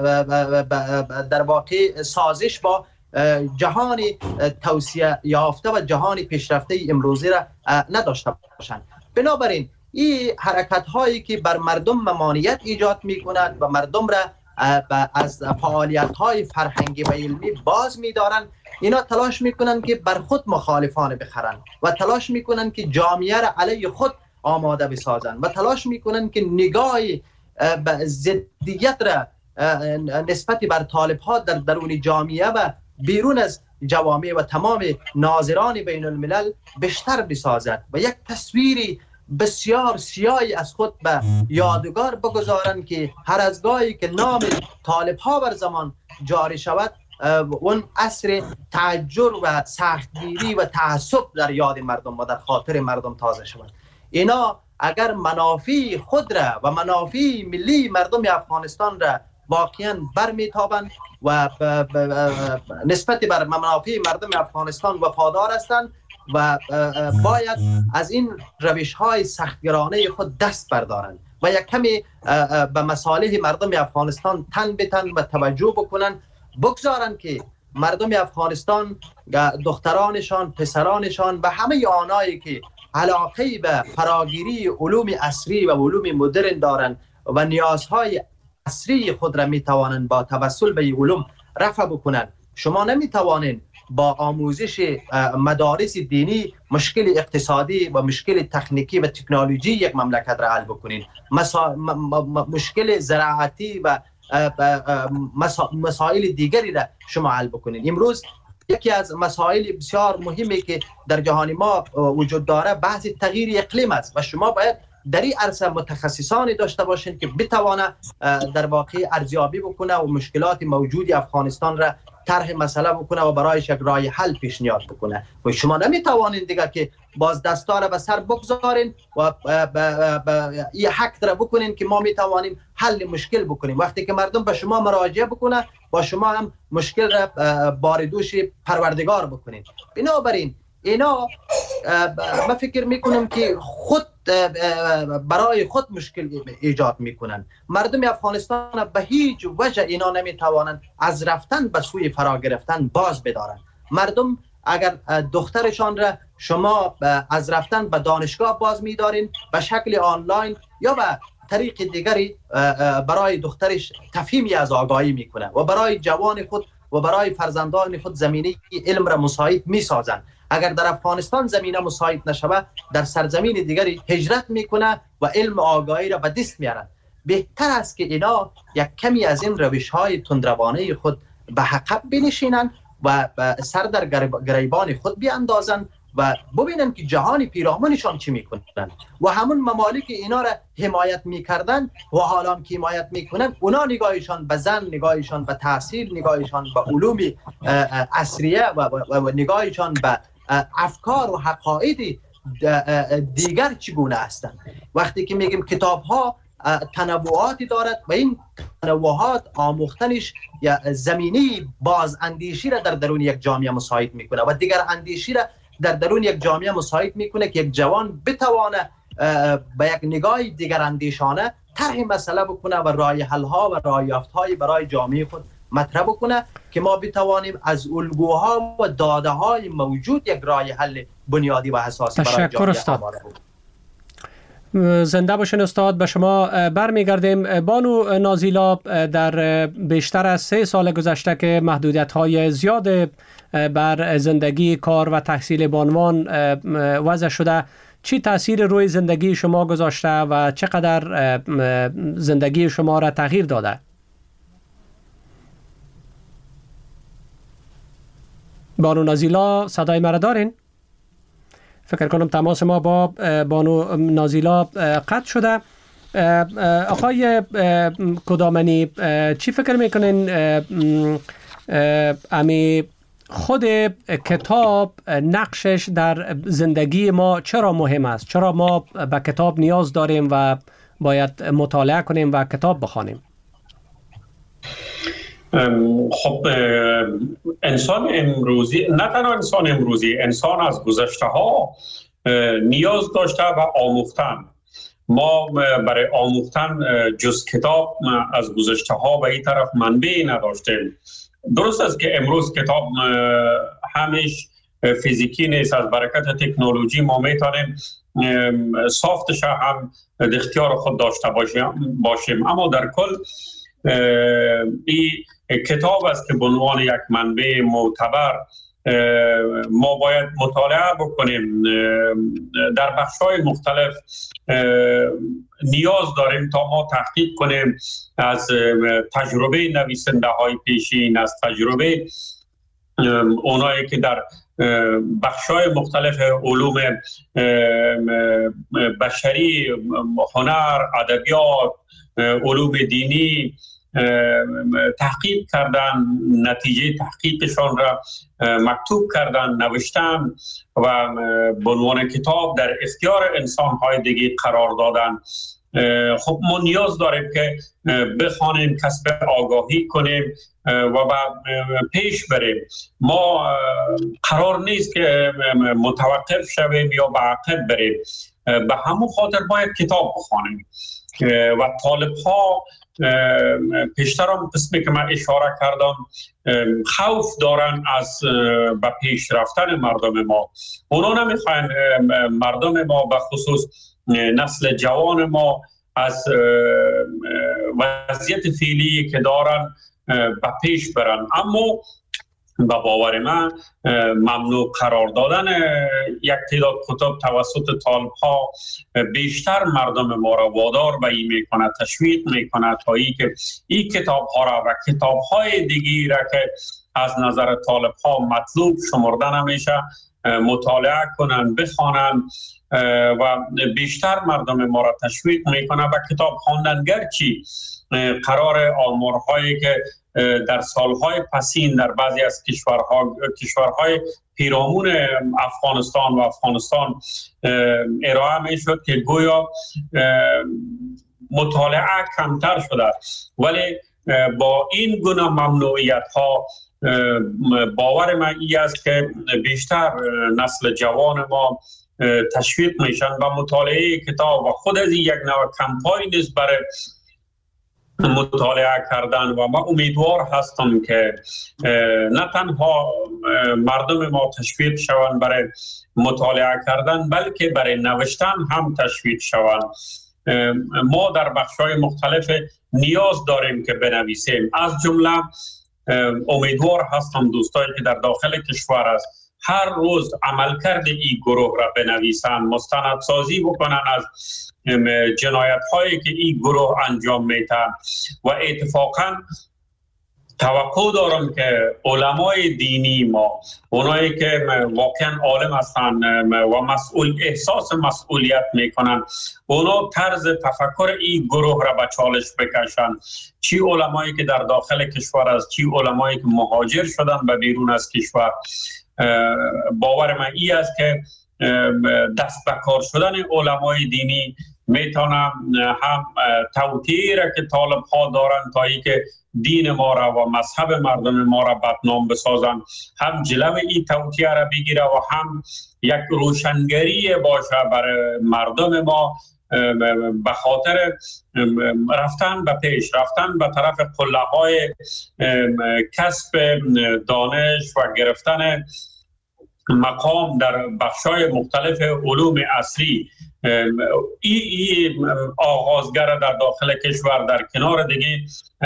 در واقع سازش با جهان توسعه یافته و جهان پیشرفته امروزی را نداشته باشند. بنابراین این حرکت هایی که بر مردم ممانعت ایجاد می کند و مردم را از فعالیت های فرهنگی و علمی باز می دارند، اینا تلاش می کنند که بر خود مخالفان بخرند و تلاش می کنند که جامعه را علیه خود آماده بسازند و تلاش می کنند که نگاه ضدیت را نسبت بر طالب ها در درون جامعه و بیرون از جوامع و تمام ناظران بین الملل بیشتر بسازد و یک تصویری بسیار سیاهی از خود به یادگار بگذارند که هر از گاهی که نام طالب ها بر زمان جاری شود اون عصر تعجر و سختگیری و تعصب در یاد مردم و در خاطر مردم تازه شود. اینا اگر منافع خود را و منافع ملی مردم افغانستان را واقعا برمیتابند و نسبت بر منافع مردم افغانستان وفادار هستند و باید از این روش های سختگرانه خود دست بردارند و یک کمی به مصالح مردم افغانستان تن بتن و توجه بکنن، بگذارن که مردم افغانستان دخترانشان، پسرانشان و همه آنایی که علاقه به فراگیری علوم عصری و علوم مدرن دارند و نیازهای عصری خود را میتوانند با توسل به این علوم رفع بکنند. شما نمیتوانید با آموزش مدارس دینی مشکل اقتصادی و مشکل تکنیکی و تکنولوژی یک مملکت را حل بکنید. مسا... م... م... مشکل زراعتی و مسا... مسائل دیگری را شما حل بکنید. امروز یکی از مسائل بسیار مهمی که در جهان ما وجود داره بحث تغییر اقلیم است و شما باید در این عرصه متخصصانی داشته باشین که بتوانه در واقع ارزیابی بکنه و مشکلات موجود افغانستان را طرح مسئله بکنه و برایش یک راه حل پیشنهاد بکنه. و شما نمیتوانید دیگه که باز دستا را به سر بگذارین و این حق را بکنین که ما میتوانیم حل مشکل بکنیم. وقتی که مردم به شما مراجعه بکنه با شما هم مشکل را باردوش پروردگار بکنین. بنابراین اینا من فکر میکنم که خود برای خود مشکل ایجاد میکنن. مردم افغانستان به هیچ وجه اینا نمیتوانند از رفتن به سوی فرا گرفتن باز بدارن. مردم اگر دخترشان را شما از رفتن به دانشگاه باز میدارین به شکل آنلاین یا به طریق دیگری برای دخترش تفهیمی از آگاهی میکنه و برای جوان خود و برای فرزندان خود زمینه علم را مساعد میسازن. اگر در افغانستان زمینه مساعد نشود در سرزمین دیگری هجرت میکنه و علم آگاهی را به دست میارن. بهتر است که اینا یک کمی از این روش های تندروانه خود به عقب بنشینن و سر در گریبان خود بیاندازن و ببینن که جهان پیرامونشان چی میکنن و همون ممالک اینا را حمایت میکردن و حالا که حمایت میکنن اونا نگاهشان به زن، نگاهشان به تحصیل، نگاهشان به علوم عصریه و, و, و نگاهشان به افکار و حقایق دیگر چگونه هستند. وقتی که میگیم کتاب ها تنوعاتی دارد و این تنوعات آموختنش یا زمینی باز اندیشی را در درون یک جامعه مساعد میکنه و دیگر اندیشی را در درون یک جامعه مساعد میکنه که یک جوان بتوانه به یک نگاه دیگر اندیشانه طرح مسئله بکنه و راه حل ها و راه یافت های برای جامعه خود مطرح بکنه که ما بتوانیم از الگوها و داده های موجود یک راه حل بنیادی و اساسی برای جامعه آماده بکنیم. زنده باشین استاد. به شما برمیگردیم. بانو نازیلا، در بیشتر از سه سال گذشته که محدودیت های زیاد بر زندگی، کار و تحصیل بانوان وضع شده، چی تأثیر روی زندگی شما گذاشته و چقدر زندگی شما را تغییر داده؟ بانو نازیلا، صدای مرا دارین؟ فکر کنم تماس ما با بانو نازیلا قطع شده. آقای کدامنی، چی فکر میکنین امی خود کتاب نقشش در زندگی ما چرا مهم است؟ چرا ما به کتاب نیاز داریم و باید مطالعه کنیم و کتاب بخوانیم؟ خب انسان امروزی، نه تنها انسان امروزی، انسان از گذشته ها نیاز داشته و آموختن. ما برای آموختن جز کتاب از گذشته ها و این طرف منبعی نداشتیم. درست است که امروز کتاب همیش فیزیکی نیست. از برکت تکنولوژی ما میتونیم سافتش هم در اختیار خود داشته باشیم، اما در کل این کتاب است که به عنوان یک منبع معتبر ما باید مطالعه بکنیم. در بخش‌های مختلف نیاز داریم تا ما تحقیق کنیم از تجربه نویسنده های پیشین، از تجربه اونایی که در بخش‌های مختلف علوم بشری، هنر، ادبیات، علوم دینی تحقیق کردن، نتیجه تحقیقشان را مکتوب کردن، نوشتن و به عنوان کتاب در اختیار انسان‌های دیگه قرار دادن. خب ما نیاز داریم که بخوانیم، کسب آگاهی کنیم و پیش بریم. ما قرار نیست که متوقف شویم یا به عقب بریم. به همون خاطر باید کتاب بخوانیم و طالب ها پیشتر هم قسمی که من اشاره کردم خوف دارن از به پیش رفتن مردم ما. اونا نمیخواین مردم ما به خصوص نسل جوان ما از وضعیت فعلی که دارن به پیش برن، اما به باور من ممنوع قرار دادن یک تعداد کتاب توسط طالب ها بیشتر مردم ما را وادار به این میکنه، تشویق میکنه تا ای که این کتاب ها را و کتاب های دیگی را که از نظر طالب ها مطلوب شمرده نمیشه مطالعه کنن، بخوانن و بیشتر مردم ما را تشویق میکنه به کتاب خواندن. گرچه قرار آمارهایی که در سالهای پسین در بعضی از کشورها کشورهای پیرامون افغانستان و افغانستان ارائه می شد که گویا مطالعه کمتر شده، ولی با این گونه ممنوعیت ها باور من این است که بیشتر نسل جوان ما تشویق میشن و مطالعه کتاب و خود از یک نوع کمپاین نیست برای مطالعه کردن. و من امیدوار هستم که نه تنها مردم ما تشویق شوند برای مطالعه کردن، بلکه برای نوشتن هم تشویق شوند. ما در بخش‌های مختلف نیاز داریم که بنویسیم. از جمله امیدوار هستم دوستانی که در داخل کشور است هر روز عملکرد این گروه را بنویسن، مستندسازی بکنن از جنایت هایی که این گروه انجام میتن و اتفاقا توقع دارم که علمای دینی ما، اونایی که واقعا عالم هستن و مسئول احساس مسئولیت میکنن، اونا طرز تفکر این گروه را به چالش بکشن. چی علمایی که در داخل کشور است، چی علمایی که مهاجر شدن به بیرون از کشور. باور من این است که دست به کار شدن علمای دینی میتونه هم توطئه‌ای را که طالب ها دارن تا ای که دین ما را و مذهب مردم ما را بدنام بسازن، هم جلو این توطئه را بگیره و هم یک روشنگری باشه برای مردم ما به خاطر رفتن به پیش، رفتن به طرف قله های کسب دانش و گرفتن مقام در بخشای مختلف علوم عصری. ای, ای آغازگر در داخل کشور در کنار دیگه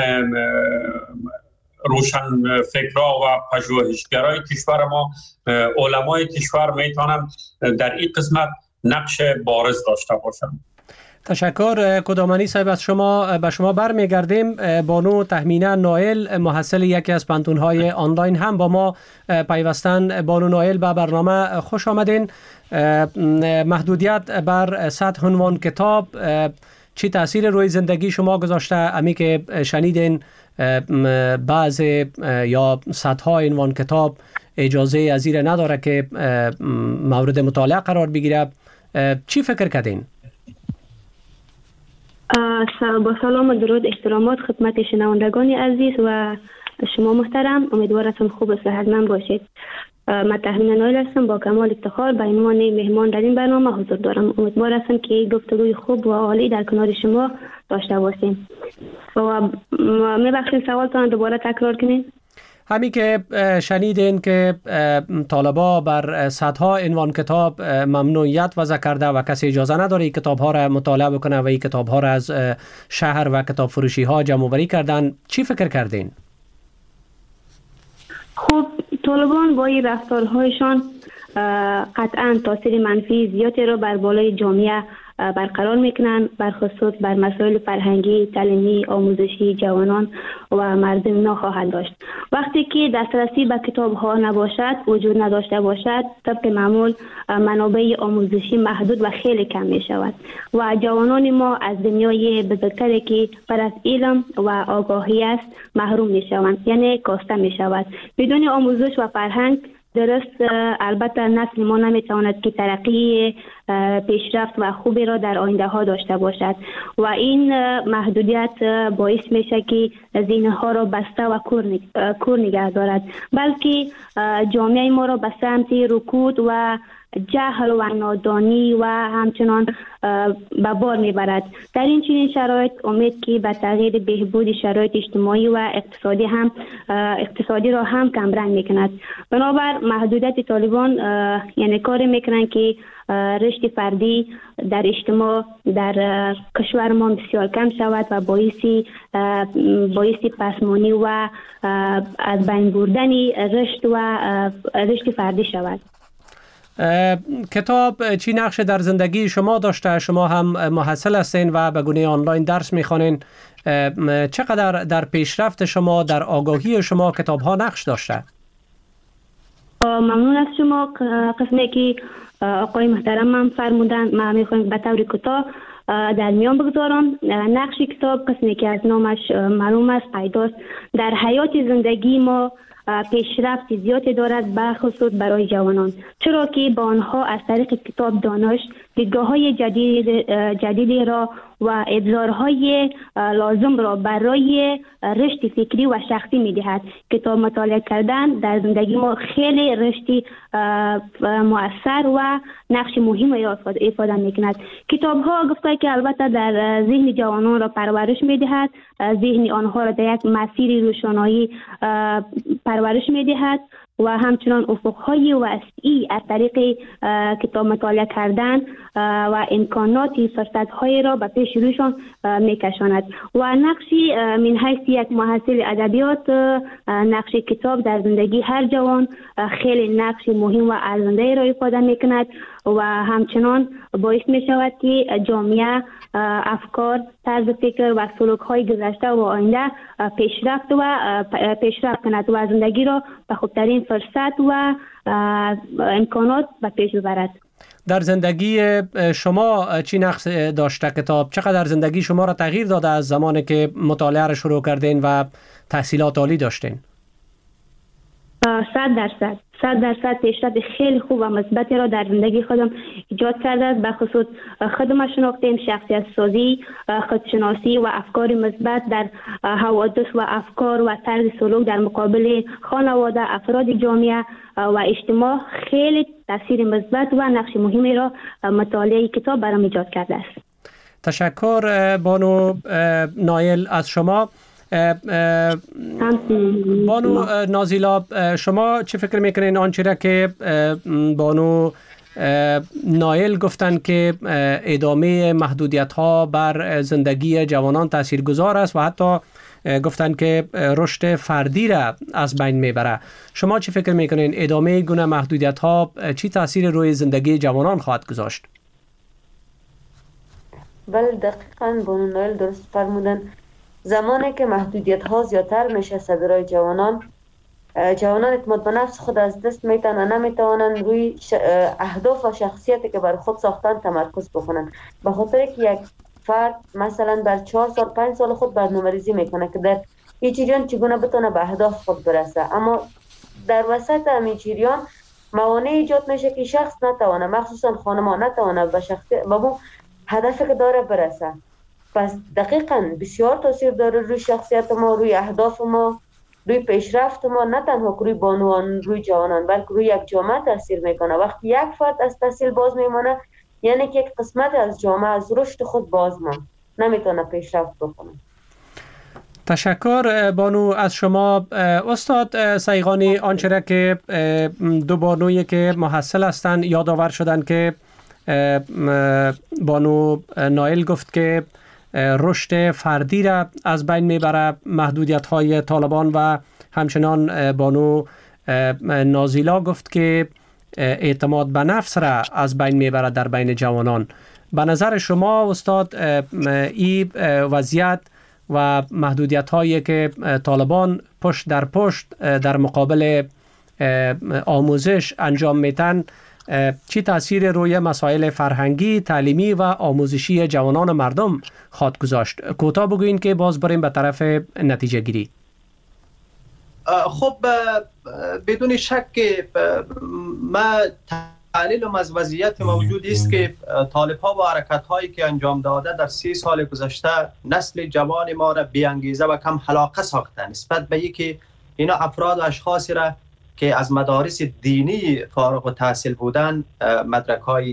روشن فکرها و پژوهشگرای کشور ما، علمای کشور میتونن در این قسمت نقش بارز داشته باشن. تشکر کدامانی صاحب. از شما به شما برمیگردیم. بانو تهمینه نایل، محصل یکی از پانتون‌های آنلاین، هم با ما پیوستن. بانو نایل به برنامه خوش آمدین. محدودیت بر صد عنوان کتاب چی تأثیر روی زندگی شما گذاشته؟ امی که شنیدین بعض یا صدها عنوان کتاب اجازه از زیر نداره که مورد مطالعه قرار بگیره، چی فکر کردین؟ با سلام و درود احترامات خدمت شنوندگان عزیز و شما محترم. امیدوارم خوب و صحتمند باشید. من تهمینه نایل هستم، با کمال افتخار به عنوان مهمان در این برنامه حضور دارم. امیدوارم که گفتگوی خوب و عالی در کنار شما داشته باشیم. و میبخشید سوالتان دوباره تکرار کنین؟ همین که شنیدین که طالبا بر صدها عنوان کتاب ممنوعیت وضع کرده و کسی اجازه نداره این کتاب ها را مطالعه بکنه و این کتاب ها را از شهر و کتاب فروشی ها جمع آوری کردن، چی فکر کردین؟ خب طالبان با این رفتارهایشان قطعا تاثیر منفی زیادی را بر بالای جامعه برقرار میکنن، برخصوص بر مسائل فرهنگی، تعلیمی، آموزشی جوانان و مردم اینا خواهد داشت. وقتی که دسترسی به کتاب ها نباشد، وجود نداشته باشد، طبق معمول منابع آموزشی محدود و خیلی کم می شود و جوانان ما از دنیای بزرگتری که پر از علم و آگاهی است محروم می شوند، یعنی کاسته می شود. بدون آموزش و فرهنگ درست البته نسل ما نمیتواند که ترقی پیشرفت و خوبی را در آینده ها داشته باشد و این محدودیت باعث میشه که ذهنها را بسته و کور نگه دارد، بلکه جامعه ما را به سمت رکود و جهل و نادانی و همچنان به بار میبرد. در این چنین شرایط امید که به تغییر بهبود شرایط اجتماعی و اقتصادی هم اقتصادی را هم کمرنگ میکند. بنابر محدودیت طالبان یعنی کار میکنند که رشد فردی در اجتماع در کشور ما بسیار کم شود و باعث باعث پسمانی و از بین بردن رشد و رشد فردی شود. کتاب چی نقش در زندگی شما داشته؟ شما هم محصل هستین و به گونه آنلاین درس میخوانین. چقدر در پیشرفت شما، در آگاهی شما کتاب ها نقش داشته؟ ممنون از شما. قسمی که آقای محترم من فرمودن ما میخوایم به طور کوتاه در میان بگذارم. نقش کتاب قسمی که از نامش معلوم است پیداست. در حیات زندگی ما پیشرفت زیادی دارد، بخصوص برای جوانان، چرا که با آنها از طریق کتاب دانش دیدگاه‌های جدید جدیدی را و ابزارهای لازم را برای رشد فکری و شخصی می‌دهد. کتاب مطالعه کردن در زندگی ما خیلی رشد مؤثر و نقش مهمی را ایفاده می‌کند. کتاب‌ها گفته که البته در ذهن جوانان را پرورش می‌دهد، ذهن آنها را در یک مسیر روشنایی پرورش می‌دهد و همچنان افق‌های وسیعی از طریق کتاب مطالعه کردن و امکانات فرصت‌های را به پیش روشان می‌کشاند. و نقشی من حیث یک محصل ادبیات، نقش کتاب در زندگی هر جوان خیلی نقش مهم و ارزنده را ایفاده می‌کند و همچنان باعث می‌شود که جامعه افکار، طرز فکر و سلوک‌های گذشته و آینده پیشرفت و پیشرفت کند و زندگی را به خوبترین فرصت و امکانات به پیش ببرد. در زندگی شما چی نقش داشته کتاب؟ چقدر زندگی شما را تغییر داده از زمانی که مطالعه را شروع کردین و تحصیلات عالی داشتین؟ صد درصد صد درصد پیشرفت خیلی خوب و مثبتی را در زندگی خودم ایجاد کرده است. به خصوص خودم شناختیم، شخصیت سازی، خودشناسی و افکار مثبت در حوادث و افکار و طرز سلوک در مقابل خانواده، افراد جامعه و اجتماع خیلی تاثیر مثبت و نقش مهمی را مطالعه کتاب برام ایجاد کرده است. تشکر بانو نایل از شما. بانو نازیلا، شما چه فکر میکنین آنچه را که بانو نایل گفتن که ادامه محدودیت ها بر زندگی جوانان تاثیرگذار است و حتی گفتن که رشد فردی را از بین میبره، شما چه فکر میکنین ادامه گونه محدودیت ها چی تاثیر روی زندگی جوانان خواهد گذاشت؟ بله دقیقاً بانو نایل درست فرمودن. زمانی که محدودیت ها زیادتر میشه صدرای جوانان، جوانان اعتماد به نفس خود از دست میتن و نمیتوانن روی اهداف و شخصیتی که بر خود ساختن تمرکز بکنن، به خاطر که یک فرد مثلا بر چهار سال پنج سال خود برنامه‌ریزی میکنه که در این جریان چگونه بتونه به اهداف خود برسه، اما در وسط همین جریان موانع ایجاد میشه که شخص نتوانه، مخصوصا خانم‌ها نتوانه به شخصیت به اون هدفی که داره برسه. پس دقیقاً بسیار تاثیر داره روی شخصیت ما، روی اهداف ما، روی پیشرفت ما، نه تنها روی بانوان، روی جوانان، بلکه روی یک جامعه تاثیر میکنه. وقتی یک فرد از تحصیل باز میمونه یعنی که یک قسمت از جامعه از رشد خود باز ماند، نمیتونه پیشرفت بکنه. تشکر بانو از شما. استاد سیغانی، آنچه را که دو بانویی که محصل هستند یادآور شدن که بانو نایل گفت که رشد فردی را از بین میبره محدودیت های طالبان و همچنان بانو نازیلا گفت که اعتماد به نفس را از بین میبره در بین جوانان. به نظر شما استاد این وضعیت و محدودیت هایی که طالبان پشت در پشت در مقابل آموزش انجام میتن چی تاثیر روی مسائل فرهنگی، تعلیمی و آموزشی جوانان مردم خواهد گذاشت؟ کوتاه بگوین که باز بریم به طرف نتیجه گیری. خب بدون شک ما تحلیلم از وضعیت موجود است که طالب ها و حرکت هایی که انجام داده در سی سال گذشته نسل جوان ما را بی انگیزه و کم علاقه ساخته نسبت به اینکه اینا افراد و اشخاصی را که از مدارس دینی فارغ التحصیل بودن، مدرک های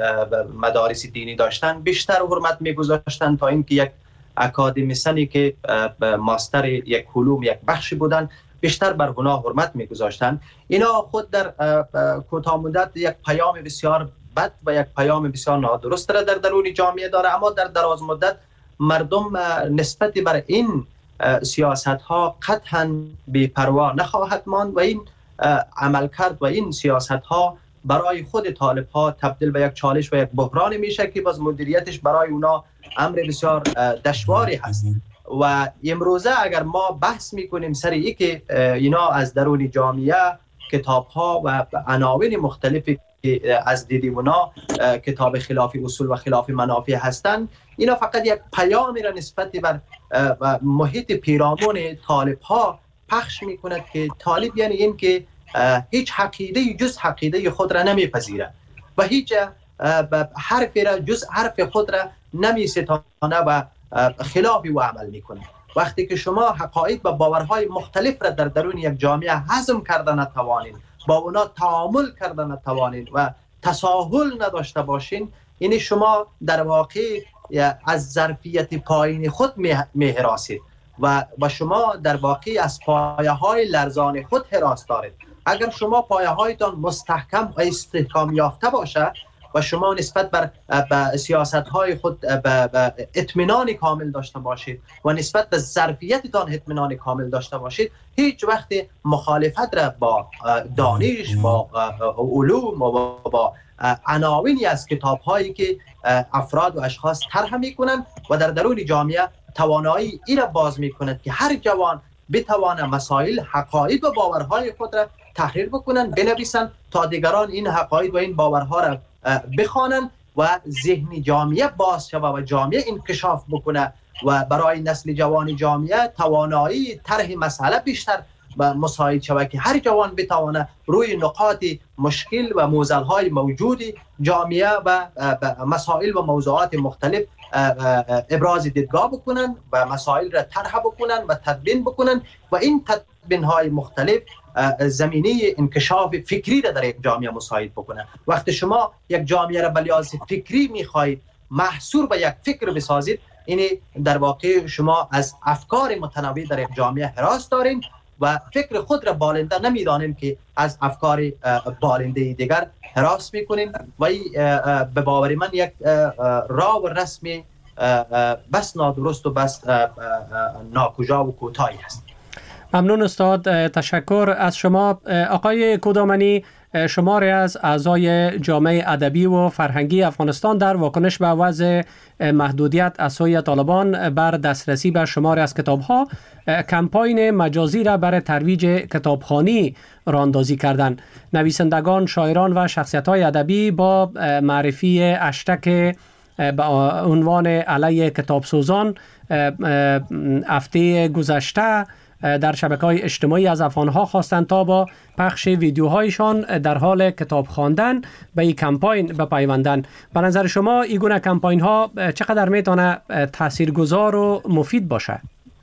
مدارس دینی داشتن، بیشتر حرمت میگذاشتن تا اینکه یک اکادمیسنی که ماستر یک علوم یک بخشی بودن بیشتر بر گناه حرمت میگذاشتن. اینا خود در کوتاه مدت یک پیام بسیار بد و یک پیام بسیار نادرست را در درون جامعه داره، اما در دراز مدت مردم نسبت بر این سیاست ها قطعا بی‌پروا نخواهد ماند و این عمل کرد و این سیاست ها برای خود طالب ها تبدیل به یک چالش و یک بحران میشه که باز مدیریتش برای اونا امر بسیار دشواری هست. و امروزه اگر ما بحث میکنیم سر ای که اینا از درون جامعه کتاب ها و عناوین مختلفی از دیدیم اونا کتاب خلاف اصول و خلاف منافع هستند، اینا فقط یک پیامی را نسبت بر محیط پیرامون طالب ها پخش میکند که طالب یعنی این که هیچ عقیده جز عقیده خود را نمیپذیره و هیچ حرفی را جز حرف خود را نمیستانه و خلاف و عمل میکنه. وقتی که شما حقایق و باورهای مختلف را در درون یک جامعه هضم کرده نتوانید، با اونا تعامل کرده نتوانید و تساهل نداشته باشین، یعنی شما در واقع از ظرفیت پایین خود میهراسید و و شما در واقع از پایه های لرزان خود هراس دارید. اگر شما پایه هایتان مستحکم و استحکام یافته باشه و شما نسبت بر سیاست های خود به اطمینان کامل داشته باشید و نسبت به ظرفیتتان اطمینان کامل داشته باشید، هیچ وقت مخالفت را با دانش، با علوم و با عناوینی از کتاب هایی که افراد و اشخاص طرح میکنند و در درون جامعه توانایی این را باز میکند که هر جوان بتوانه مسائل، حقایق و باورهای خود را تحریر بکنن، بنویسن تا دیگران این حقایق و این باورها را بخوانن و ذهن جامعه باز شود و جامعه انکشاف بکنه و برای نسل جوان جامعه توانایی طرح مسئله بیشتر مساعد شود که هر جوان بتوانه روی نقاط مشکل و معضل‌های موجود جامعه و مسائل و موضوعات مختلف ابراز دیدگاه بکنن و مسائل را طرح بکنن و تدوین بکنن و این تدوین‌های مختلف زمینه انکشاف فکری را در یک جامعه مساعد بکنه. وقتی شما یک جامعه را به لحاظ فکری می‌خواهید محصور به یک فکر بسازید، این در واقع شما از افکار متنوع در یک جامعه هراس دارین و فکر خود را بالنده نمیدانیم که از افکار بالنده دیگر هراس میکنیم و به باور من یک راه و رسم بس نادرست و بس ناکجا و کوتاهی است. ممنون استاد، تشکر از شما. آقای کودامنی، شماری از اعضای جامعه ادبی و فرهنگی افغانستان در واکنش به وضع محدودیت از سوی طالبان بر دسترسی به شماری از کتاب‌ها کمپاین مجازی را برای ترویج کتابخوانی راه‌اندازی کردند. نویسندگان، شاعران و شخصیت‌های ادبی با معرفی هشتگ به عنوان علیه کتابسوزان هفته گذشته در شبکه‌های اجتماعی از افغان‌ها خواستند تا با پخش ویدیوهایشان در حال کتاب خواندن به این کمپاین بپیوندند. به نظر شما این گونه کمپاین‌ها چقدر میتونه تاثیرگذار و مفید باشه؟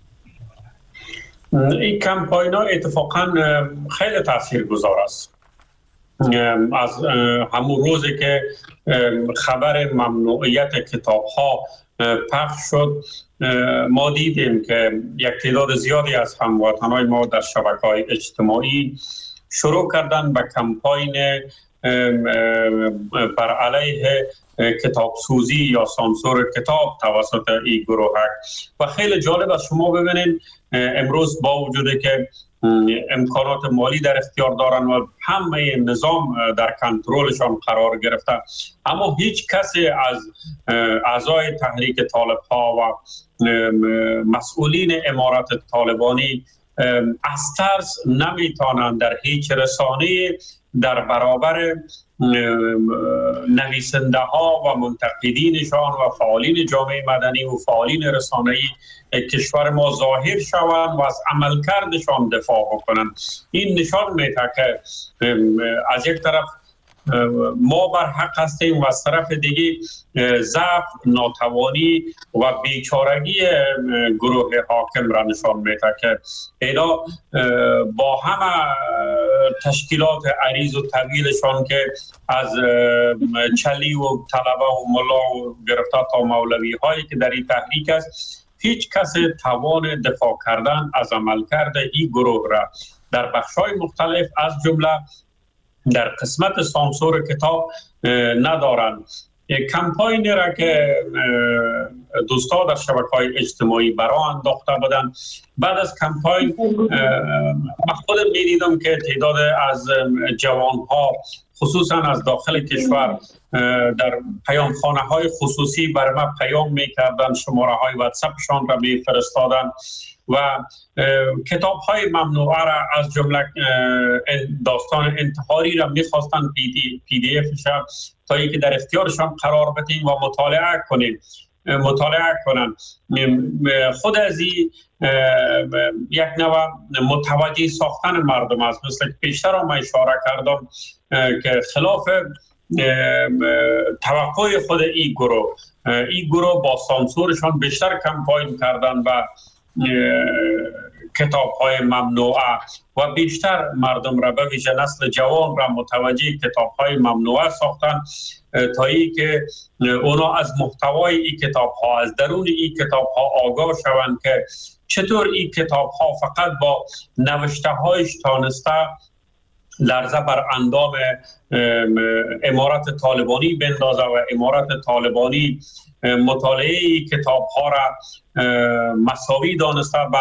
این کمپاین‌ها اتفاقاً خیلی تاثیرگذار است. از همون روزی که خبر ممنوعیت کتاب‌ها پخش شد، ما دیدیم که یک تعداد زیادی از هموطنان ما در شبکه‌های اجتماعی شروع کردن به کمپاین بر علیه کتابسوزی یا سانسور کتاب توسط این گروه و خیلی جالب است شما ببینید امروز با وجودی که امکانات مالی در اختیار دارن و همه نظام در کنترلشان قرار گرفته، اما هیچ کسی از اعضای تحریک طالب ها و مسئولین امارت طالبانی از ترس نمیتونن در هیچ رسانه در برابر نویسنده ها و منتقدینشان و فعالین جامعه مدنی و فعالین رسانه‌ای کشور ما ظاهر شوند و از عملکردشان دفاع بکنند. این نشان میده که از یک طرف ما بر حق هستیم و از طرف دیگه ضعف، ناتوانی و بیچارگی گروه حاکم را نشان میده که اینا با همه تشکیلات عریض و طویلشان که از چلی و طلبه و ملا و گرفته تا مولوی هایی که در این تحریک است، هیچ کس توان دفاع کردن از عملکرد این گروه را در بخش‌های مختلف از جمله در قسمت سانسور کتاب ندارند. کمپاینی را که دوستان در شبکه‌های اجتماعی برای انداخته بودن، بعد از کمپاین من خودم می‌دیدم که تعداد از جوان‌ها خصوصا از داخل کشور در پیامخانه‌های خصوصی بر ما پیام می‌کردند، شماره‌های واتساپشان را می‌فرستادند و کتاب‌های ممنوعه را از جمله داستان انتحاری را می‌خواستند پی دی افش تا اینکه در اختیارشان قرار بدیم و مطالعه کنیم مطالعه کنند. خود از این یک نوع متوجه ساختن مردم است، مثل که پیشتر هم اشاره کردم که خلاف توقع خود این گروه این گروه با سانسورشان بیشتر کمپاین کردن و کتاب های ممنوعه و بیشتر مردم را به ویژه نسل جوان را متوجه کتاب های ممنوعه ساختن تا ای که اونا از محتوای این کتاب ها، از درون این کتاب ها آگاه شوند که چطور این کتاب ها فقط با نوشته هایش تانسته لرزه بر اندام امارت طالبانی بندازه و امارت طالبانی مطالعه کتاب ها را مساوی دانسته و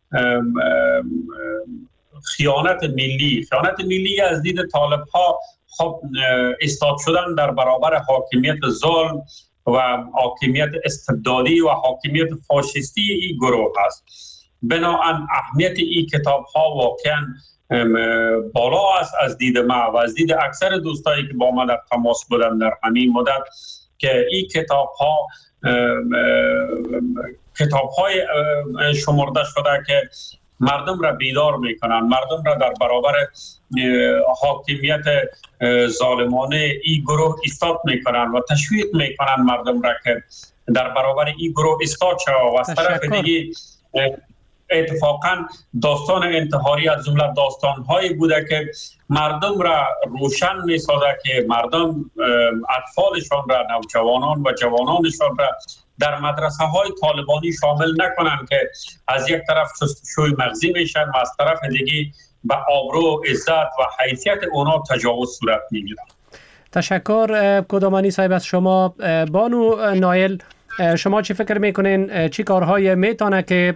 خیانت ملی خیانت ملی از دید طالب ها خب استاد شدن در برابر حاکمیت ظلم و حاکمیت استبدادی و حاکمیت فاشیستی این گروه است. بنابراین اهمیت این کتاب ها واقعا بالا است از دید ما و از دید اکثر دوستایی که با ما در تماس بودن در همین مدت که این کتاب ها کتاب های شمرده شده که مردم را بیدار میکنن، مردم را در برابر حاکمیت ظالمانه این گروه ایستاد میکنن و تشویق میکنن مردم را که در برابر این گروه ایستاد شود. و از طرف دیگه اتفاقا داستان انتحاری از جمله داستان‌هایی بوده که مردم را روشن می‌سازد که مردم اطفالشان را، نوجوانان و جوانانشان را در مدرسه های طالبانی شامل نکنند که از یک طرف شستشوی مغزی میشن و از طرف دیگه به آبرو، عزت و حیثیت اونا تجاوز صورت میگیرد. تشکر کدامانی صاحب از شما. بانو نایل، شما چی فکر میکنین چی کارهای میتونه که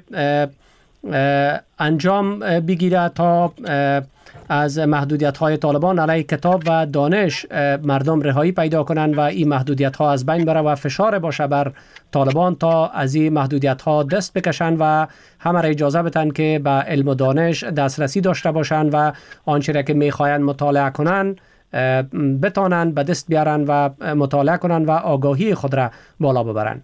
انجام بگیره تا از محدودیت های طالبان علیه کتاب و دانش مردم رهایی پیدا کنند و این محدودیت ها از بین بره و فشار باشه بر طالبان تا از این محدودیت ها دست بکشن و همه را اجازه بدن که به علم و دانش دسترسی داشته باشند و آنچه را که میخواین مطالعه کنن بتانن به دست بیارن و مطالعه کنن و آگاهی خود را بالا ببرن.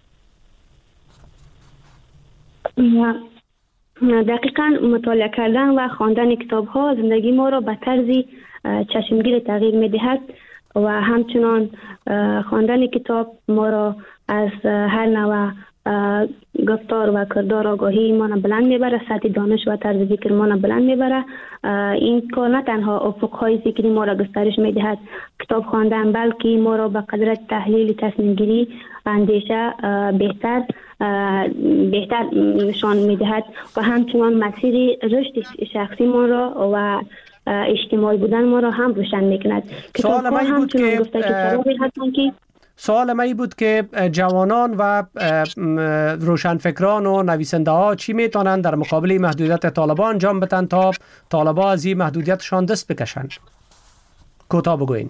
دقیقاً مطالعه کردن و خواندن کتاب ها زندگی ما را به طرزی چشمگیر تغییر می دهد و همچنان خواندن کتاب ما را از هر نوع گفتار و کردار آگاهی ما را بلند میبره، سطح دانش و طرز فکر ما را بلند میبره. این کار نه تنها افقهای فکری ما را گسترش میدهد کتاب خواندن، بلکه ما را به قدرت تحلیل، تصمیم گیری، اندیشه بهتر بهتر نشان میدهد و همچنان مسیر رشد شخصی ما را و اجتماعی بودن ما را هم روشن میکند. سوال ما این بود که سوال ما این بود که جوانان و روشنفکران و نویسنده ها چی میتونن در مقابل محدودیت طالبان انجام بدن تا طالبان از این محدودیتشان دست بکشن؟ کوتاه بگوین.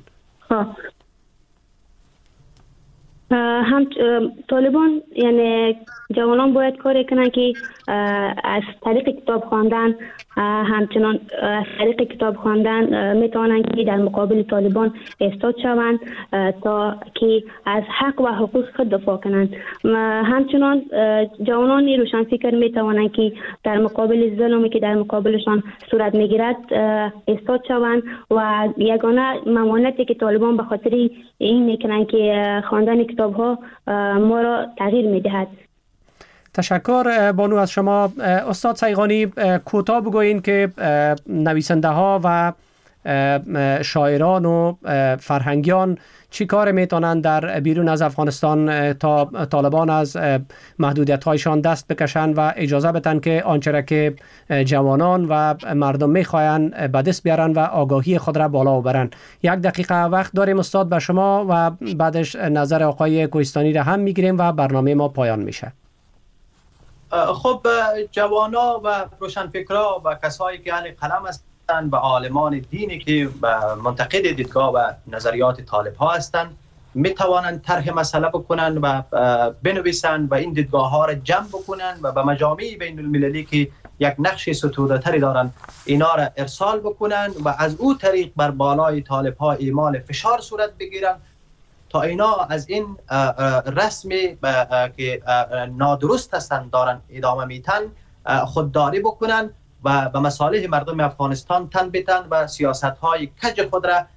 هم طالبان یعنی جوانان باید کاری کنن که از طریق کتاب خواندن، همچنان از طریق کتاب خواندن میتونن که در مقابل طالبان ایستاد شوند تا که از حق و حقوق خود دفاع کنند. همچنان جوانان روشنفکر میتوانند که در مقابل ظلمی که در مقابلشان صورت میگیرد ایستاد شوند و یگانه ممانعتی که طالبان به خاطر این میکنن که خواندن کتاب ها ما را تغییر میدهد. تشکر بانو از شما. استاد صیغانی، کوتاه بگوین که نویسنده ها و شاعران و فرهنگیان چی کار میتونن در بیرون از افغانستان تا طالبان از محدودیت هایشان دست بکشن و اجازه بدن که آنچه را که جوانان و مردم میخواین به دست بیارن و آگاهی خود را بالا ببرن. یک دقیقه وقت داریم استاد به شما و بعدش نظر آقای کوهستانی را هم میگیریم و برنامه ما پایان میشه. خب جوانا و روشنفکرا و کسایی که اهل قلم هستند و عالمان دینی که منتقد دیدگاه و نظریات طالب ها هستند می توانند طرح مسئله بکنن و بنویسند و این دیدگاه ها را جمع بکنن و به مجامع بین المللی که یک نقش ستوده تری دارن اینا را ارسال بکنن و از او طریق بر بالای طالب ها اعمال فشار صورت بگیرن تا اینا از این رسمی که نادرست هستند دارن ادامه میتن خودداری بکنن و به مصالح مردم افغانستان تن بدن و سیاست های کج خود را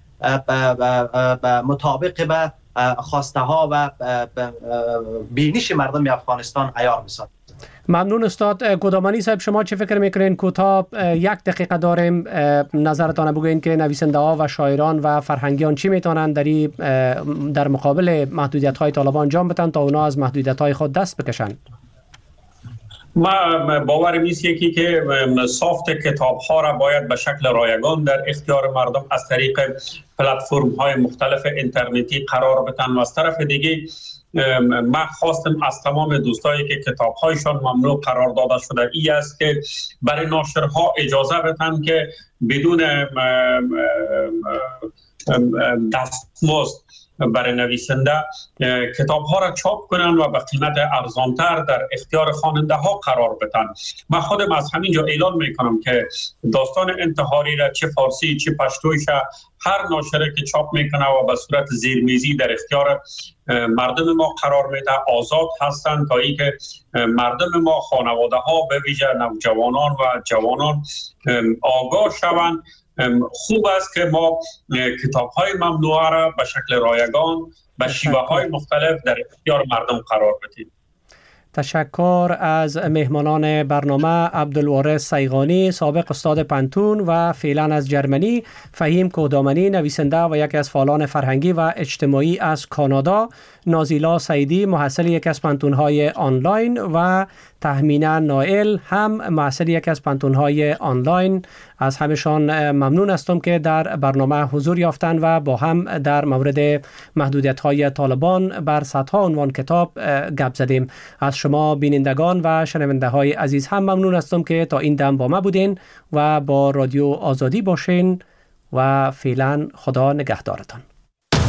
مطابق به خواسته ها و بینش مردم افغانستان عیار بسازند. ممنون استاد. کدامانی صاحب، شما چه فکر میکنین؟ کوتاه یک دقیقه داریم، نظرتان بگوین که نویسنده ها و شاعران و فرهنگیان چی میتونن در در مقابل محدودیت های طالبان انجام بدن تا اونا از محدودیت های خود دست بکشن. ما باورم نیست یکی که سافت کتاب ها را باید به شکل رایگان در اختیار مردم از طریق پلتفرم های مختلف اینترنتی قرار بدن و از طرف دیگه من خواستم از تمام دوستایی که کتاب‌هایشان ممنوع قرار داده شده ای است که برای ناشرها اجازه بدن که بدون دستمزد برای نویسنده کتاب ها را چاپ کنند و به قیمت ارزانتر در اختیار خواننده ها قرار بدن. من خودم از همینجا اعلان میکنم که داستان انتحاری را چه فارسی چه پشتویش هر ناشره که چاپ میکنه و به صورت زیرمیزی در اختیار مردم ما قرار میده آزاد هستند تا اینکه مردم ما خانواده ها به ویژه نوجوانان و جوانان آگاه شوند. خوب است که ما کتاب های ممنوعه را به شکل رایگان به شیوه های مختلف در اختیار مردم قرار بدیم. تشکر از مهمانان برنامه عبدالوارث سیغانی سابق استاد پنتون و فعلا از جرمنی، فهیم کودامنی نویسنده و یکی از فعالان فرهنگی و اجتماعی از کانادا، نازیلا سعیدی محصل یکی از پنتون‌های آنلاین و تهمینا نائل هم محصل یکی از پنتون‌های آنلاین. از همشان ممنون هستم که در برنامه حضور یافتند و با هم در مورد محدودیت‌های طالبان بر صدها عنوان کتاب گپ زدیم. از شما بینندگان و شنونده‌های عزیز هم ممنون هستم که تا این دم با ما بودین و با رادیو آزادی باشین و فعلا خدا نگهدارتان.